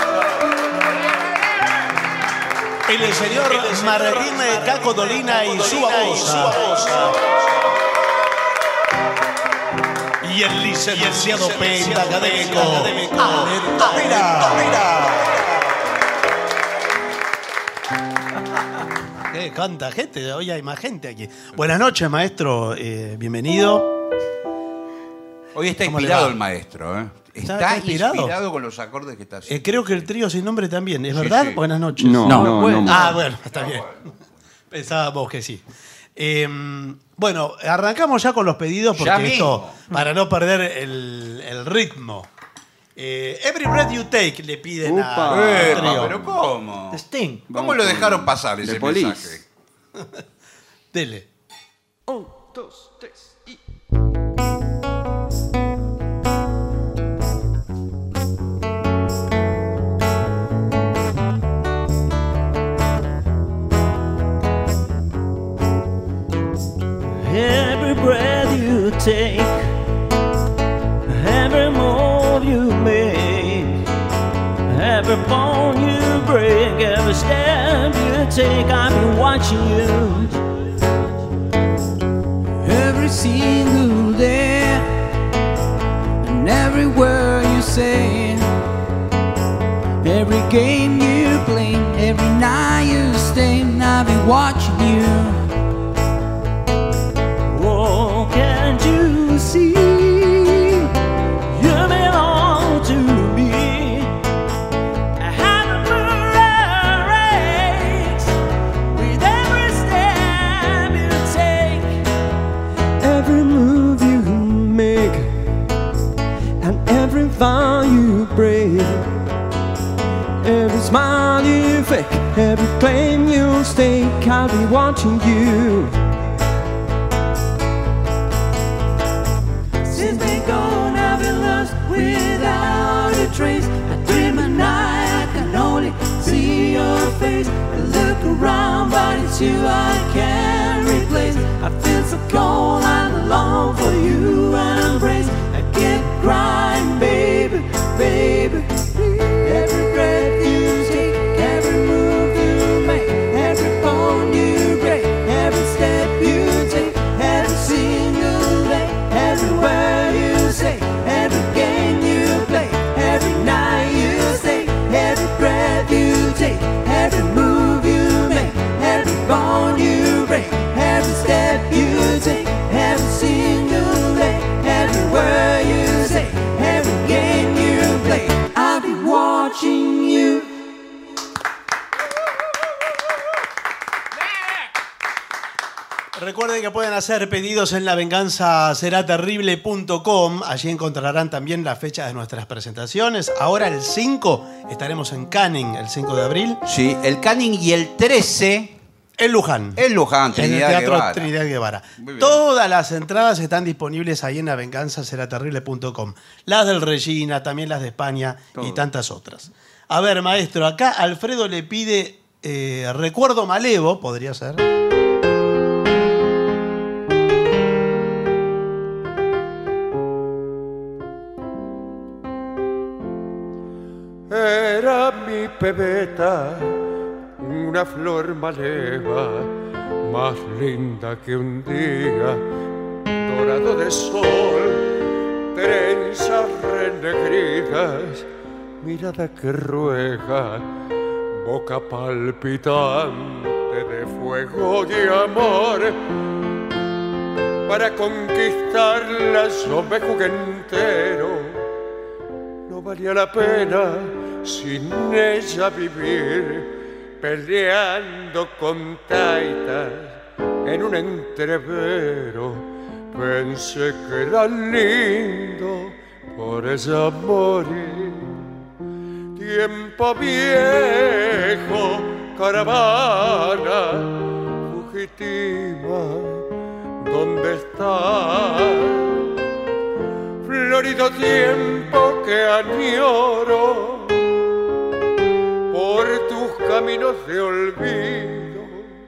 El señor Martín Caco Dolina y su babosa. Y el licenciado pentacadémico Anet Topira. ¿Qué canta gente? Hoy hay más gente aquí. Buenas noches, maestro. Eh, bienvenido. Hoy está ¿Cómo le inspirado va? el maestro, ¿eh? ¿Está- Está, está inspirado? inspirado? con los acordes que está haciendo. Eh, creo que el trío sin nombre también. ¿Es Sí, verdad? sí. Buenas noches. No, No, no, bueno. no. Ah, bueno, está bien. Pensábamos que sí. Eh, bueno, arrancamos ya con los pedidos porque Ya mismo. esto, para no perder el, el ritmo. Eh, Every Breath You Take le piden Upa. a al Epa, trío. pero ¿cómo? Sting, ¿Cómo Vamos lo con dejaron pasar ese The Police. mensaje? dele. Un, dos, tres y... Every breath you take, every move you make, every bone you break, every step you take, I've been watching you. Every single day and every word you say, every game you play, every night you stay, I've been watching you. Oh, can't you see? You belong to me. I have a race with every step you take, every move you make, and every vow you break, every smile you fake, every claim you stake. I'll be watching you. Since been gone, I've been lost without a trace. I dream at night, I can only see your face. I look around, but it's you I can't replace. I feel so cold, I long for you and embrace. I keep crying, baby, baby. Every breath you take, every move you make, every bone you break, every step Recuerden que pueden hacer pedidos en la venganza será terrible punto com. Allí encontrarán también la fecha de nuestras presentaciones. Ahora el cinco estaremos en Canning, el cinco de abril. Sí, el Canning y el trece en Luján. En Luján, en el Trinidad Teatro Guevara. Trinidad Guevara. Muy bien. Todas las entradas están disponibles ahí en la venganza será terrible punto com. Las del Regina, también las de España Todo. y tantas otras. A ver, maestro, acá Alfredo le pide eh, Recuerdo Malevo, podría ser. Era mi pebeta una flor maleva, más linda que un día dorado de sol, trenzas renegridas, mirada que ruega, boca palpitante de fuego y amor. Para conquistarla yo me jugué entero, no valía la pena sin ella vivir, peleando con taitas en un entrevero. Pensé que era lindo por ella morir. Tiempo viejo, caravana fugitiva, ¿dónde estás? Florido tiempo que añoro por tus caminos de olvido,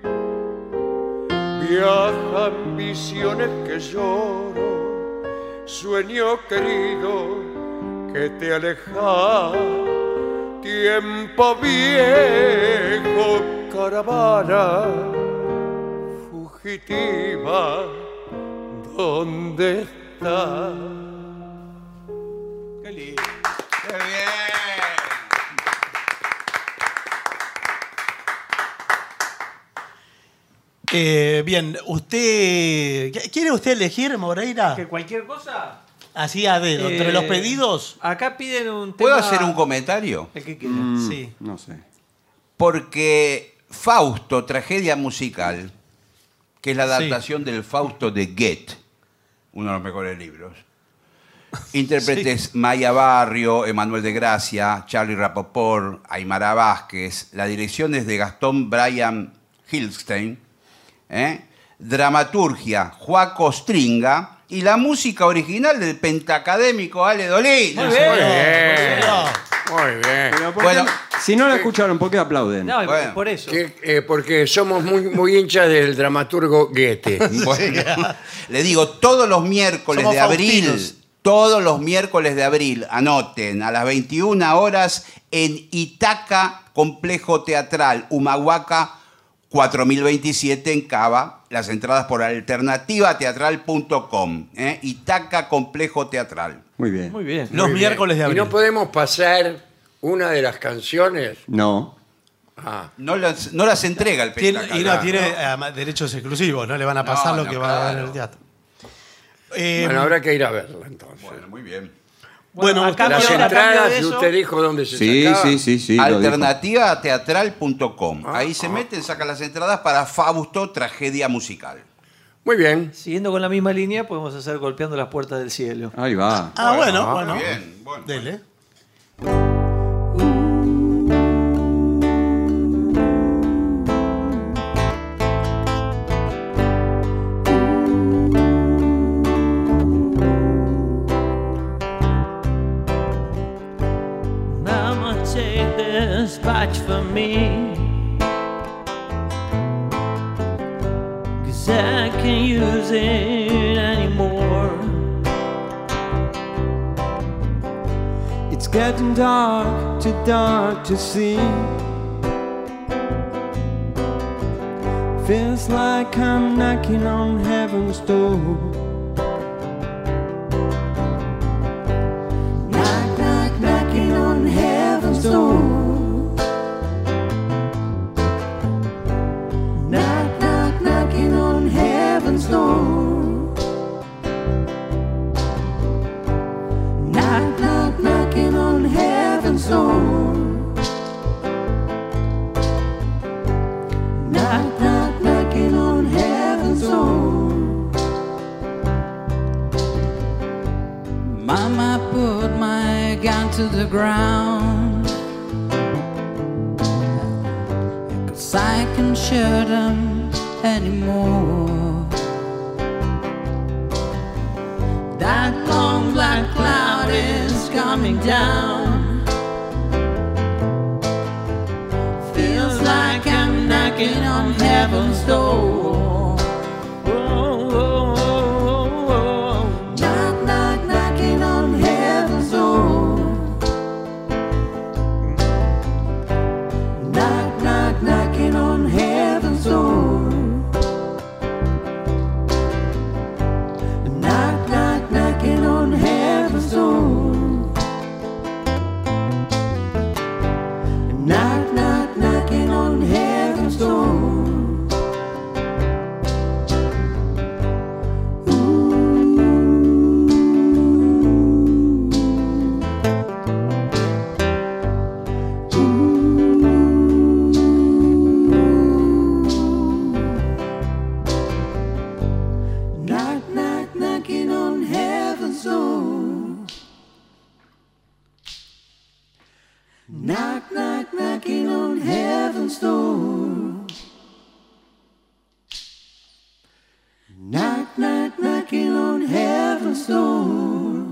viajan visiones que lloro, sueño querido que te alejas. Tiempo viejo, caravana fugitiva, ¿dónde estás? Qué lindo. ¡Qué bien! Eh, bien, usted... ¿Quiere usted elegir, Moreira? ¿Que cualquier cosa? Así a dedo, entre Eh, los pedidos. Acá piden un tema... ¿Puedo hacer un comentario? El que quiera. Mm, Sí. No sé. Porque Fausto, tragedia musical, que es la adaptación del Fausto de Goethe, uno de los mejores libros. Intérpretes Maya Barrio, Emanuel de Gracia, Charlie Rapoport, Aymara Vázquez. La dirección es de Gastón Brian Hilstein. ¿eh? Dramaturgia, Joaco Stringa. Y la música original del pentacadémico Ale Dolina. Muy bien. Muy bien. No. Muy bien. Pero ¿por qué- Bueno. si no la escucharon, ¿por qué aplauden? No, Bueno. por eso. Que, eh, porque somos muy, muy hinchas del dramaturgo Goethe. Bueno, le digo, todos los miércoles Somos de abril, faustinos. todos los miércoles de abril, anoten, a las veintiuna horas en Itaca Complejo Teatral, Humahuaca cuatro mil veintisiete en Cava, las entradas por alternativa teatral punto com, ¿eh? Itaca Complejo Teatral. Muy bien. Muy bien. Los Muy bien. miércoles de ¿Y abril. no podemos pasar una de las canciones? No. Ah, No las, no las entrega el Tiene, Pentaca. y no tiene eh, derechos exclusivos, no le van a pasar No, lo no, que va a ver en claro. el teatro. Eh, bueno, habrá que ir a verla entonces. Bueno, muy bien. bueno, a usted- cambio- Las a cambio entradas, de eso- usted dijo dónde se Sí, sacaba. sí, sí, sí. lo dijo. alternativa teatral punto com. Ah, Ahí se ah. meten, sacan las entradas para Fausto, tragedia musical. Muy bien. Siguiendo con la misma línea, podemos hacer Golpeando las Puertas del Cielo. Ahí va. Ah, bueno, Ah, bueno. Bien, bueno. Dele. Mama, take this batch for me, 'cause I can't use it anymore. It's getting dark, too dark to see. Feels like I'm knocking on heaven's door. Knock, knock, knocking on heaven's door. Knock, knock, knocking on heaven's door. Knock, knock, knocking on heaven's door. Knock, knock, knocking on heaven's door. Mama put my gun to the ground, 'cause I can't shoot them anymore. That long black cloud is coming down. Feels like I'm knocking on heaven's door. Oh, oh, oh, oh. Knock, knock, knocking on heaven's door. Knock, knock, knocking on heaven's door. Knock, knock, knocking on heaven's door. Knock, knock, knocking on heaven's door. Knock, knock, knocking on heaven's door. Knock, knock, knocking on heaven's door. Knock, knock, knocking on heaven's door.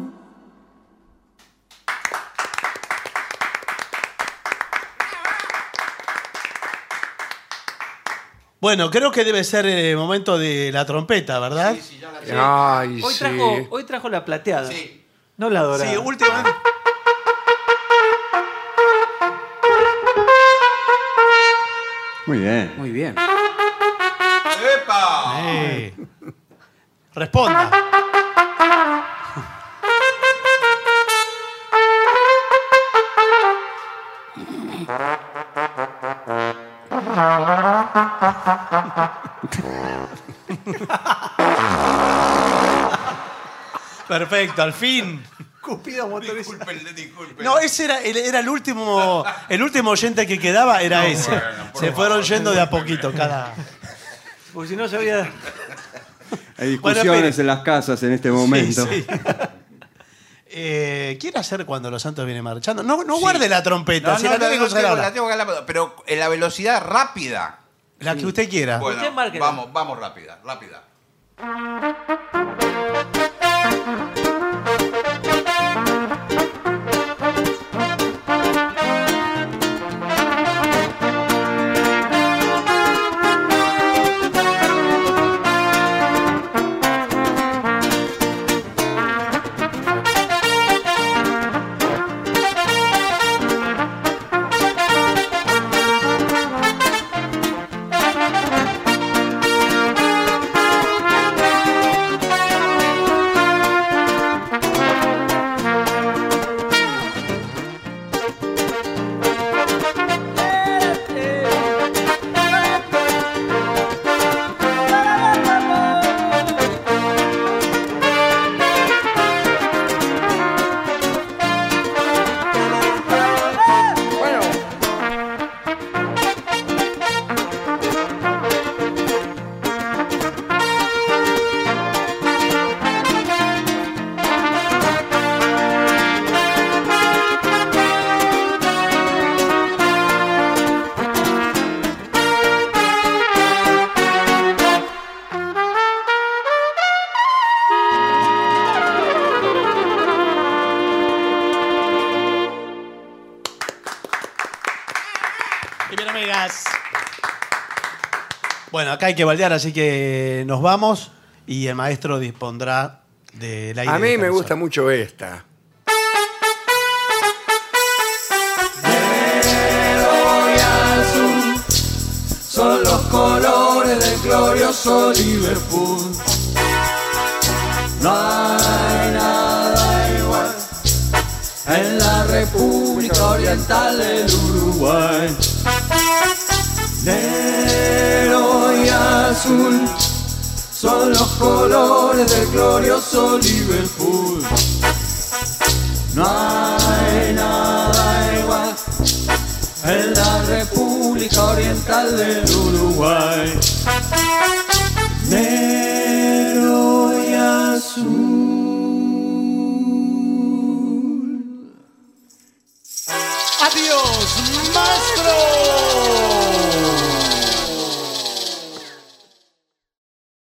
Bueno, creo que debe ser el momento de la trompeta, ¿verdad? Sí, sí, ya la Ay, Hoy sí. trajo, hoy trajo la plateada. Sí. No la dorada. Sí, últimamente. Muy bien. Muy bien. ¡Epa! Eh, Responda. Perfecto, al fin. Cupido motoriza. Disculpen, disculpen. No, ese era, el- era el último el último oyente que quedaba, era ese. bueno, por Se favor, fueron yendo de a poquito cada. Porque si no se había... Hay discusiones espere. en las casas en este momento. Sí, sí. Eh, ¿Quiere hacer cuando los santos vienen marchando? No, no guarde la trompeta, No, si no, la no, tiene que no usar tengo, ahora. la tengo que hablar, pero en la velocidad rápida. La que usted quiera. Bueno, Usted márquela. vamos, vamos rápida, rápida. Y bien, amigas. Bueno, acá hay que baldear, así que nos vamos y el maestro dispondrá del aire. A mí de me canción. gusta mucho esta. Son los colores del glorioso Liverpool. No hay nada igual en la República Oriental del Uruguay. Negro y azul son los colores del glorioso Liverpool. No hay nada igual en la República Oriental del Uruguay. Negro y azul. Aplausos, maestro.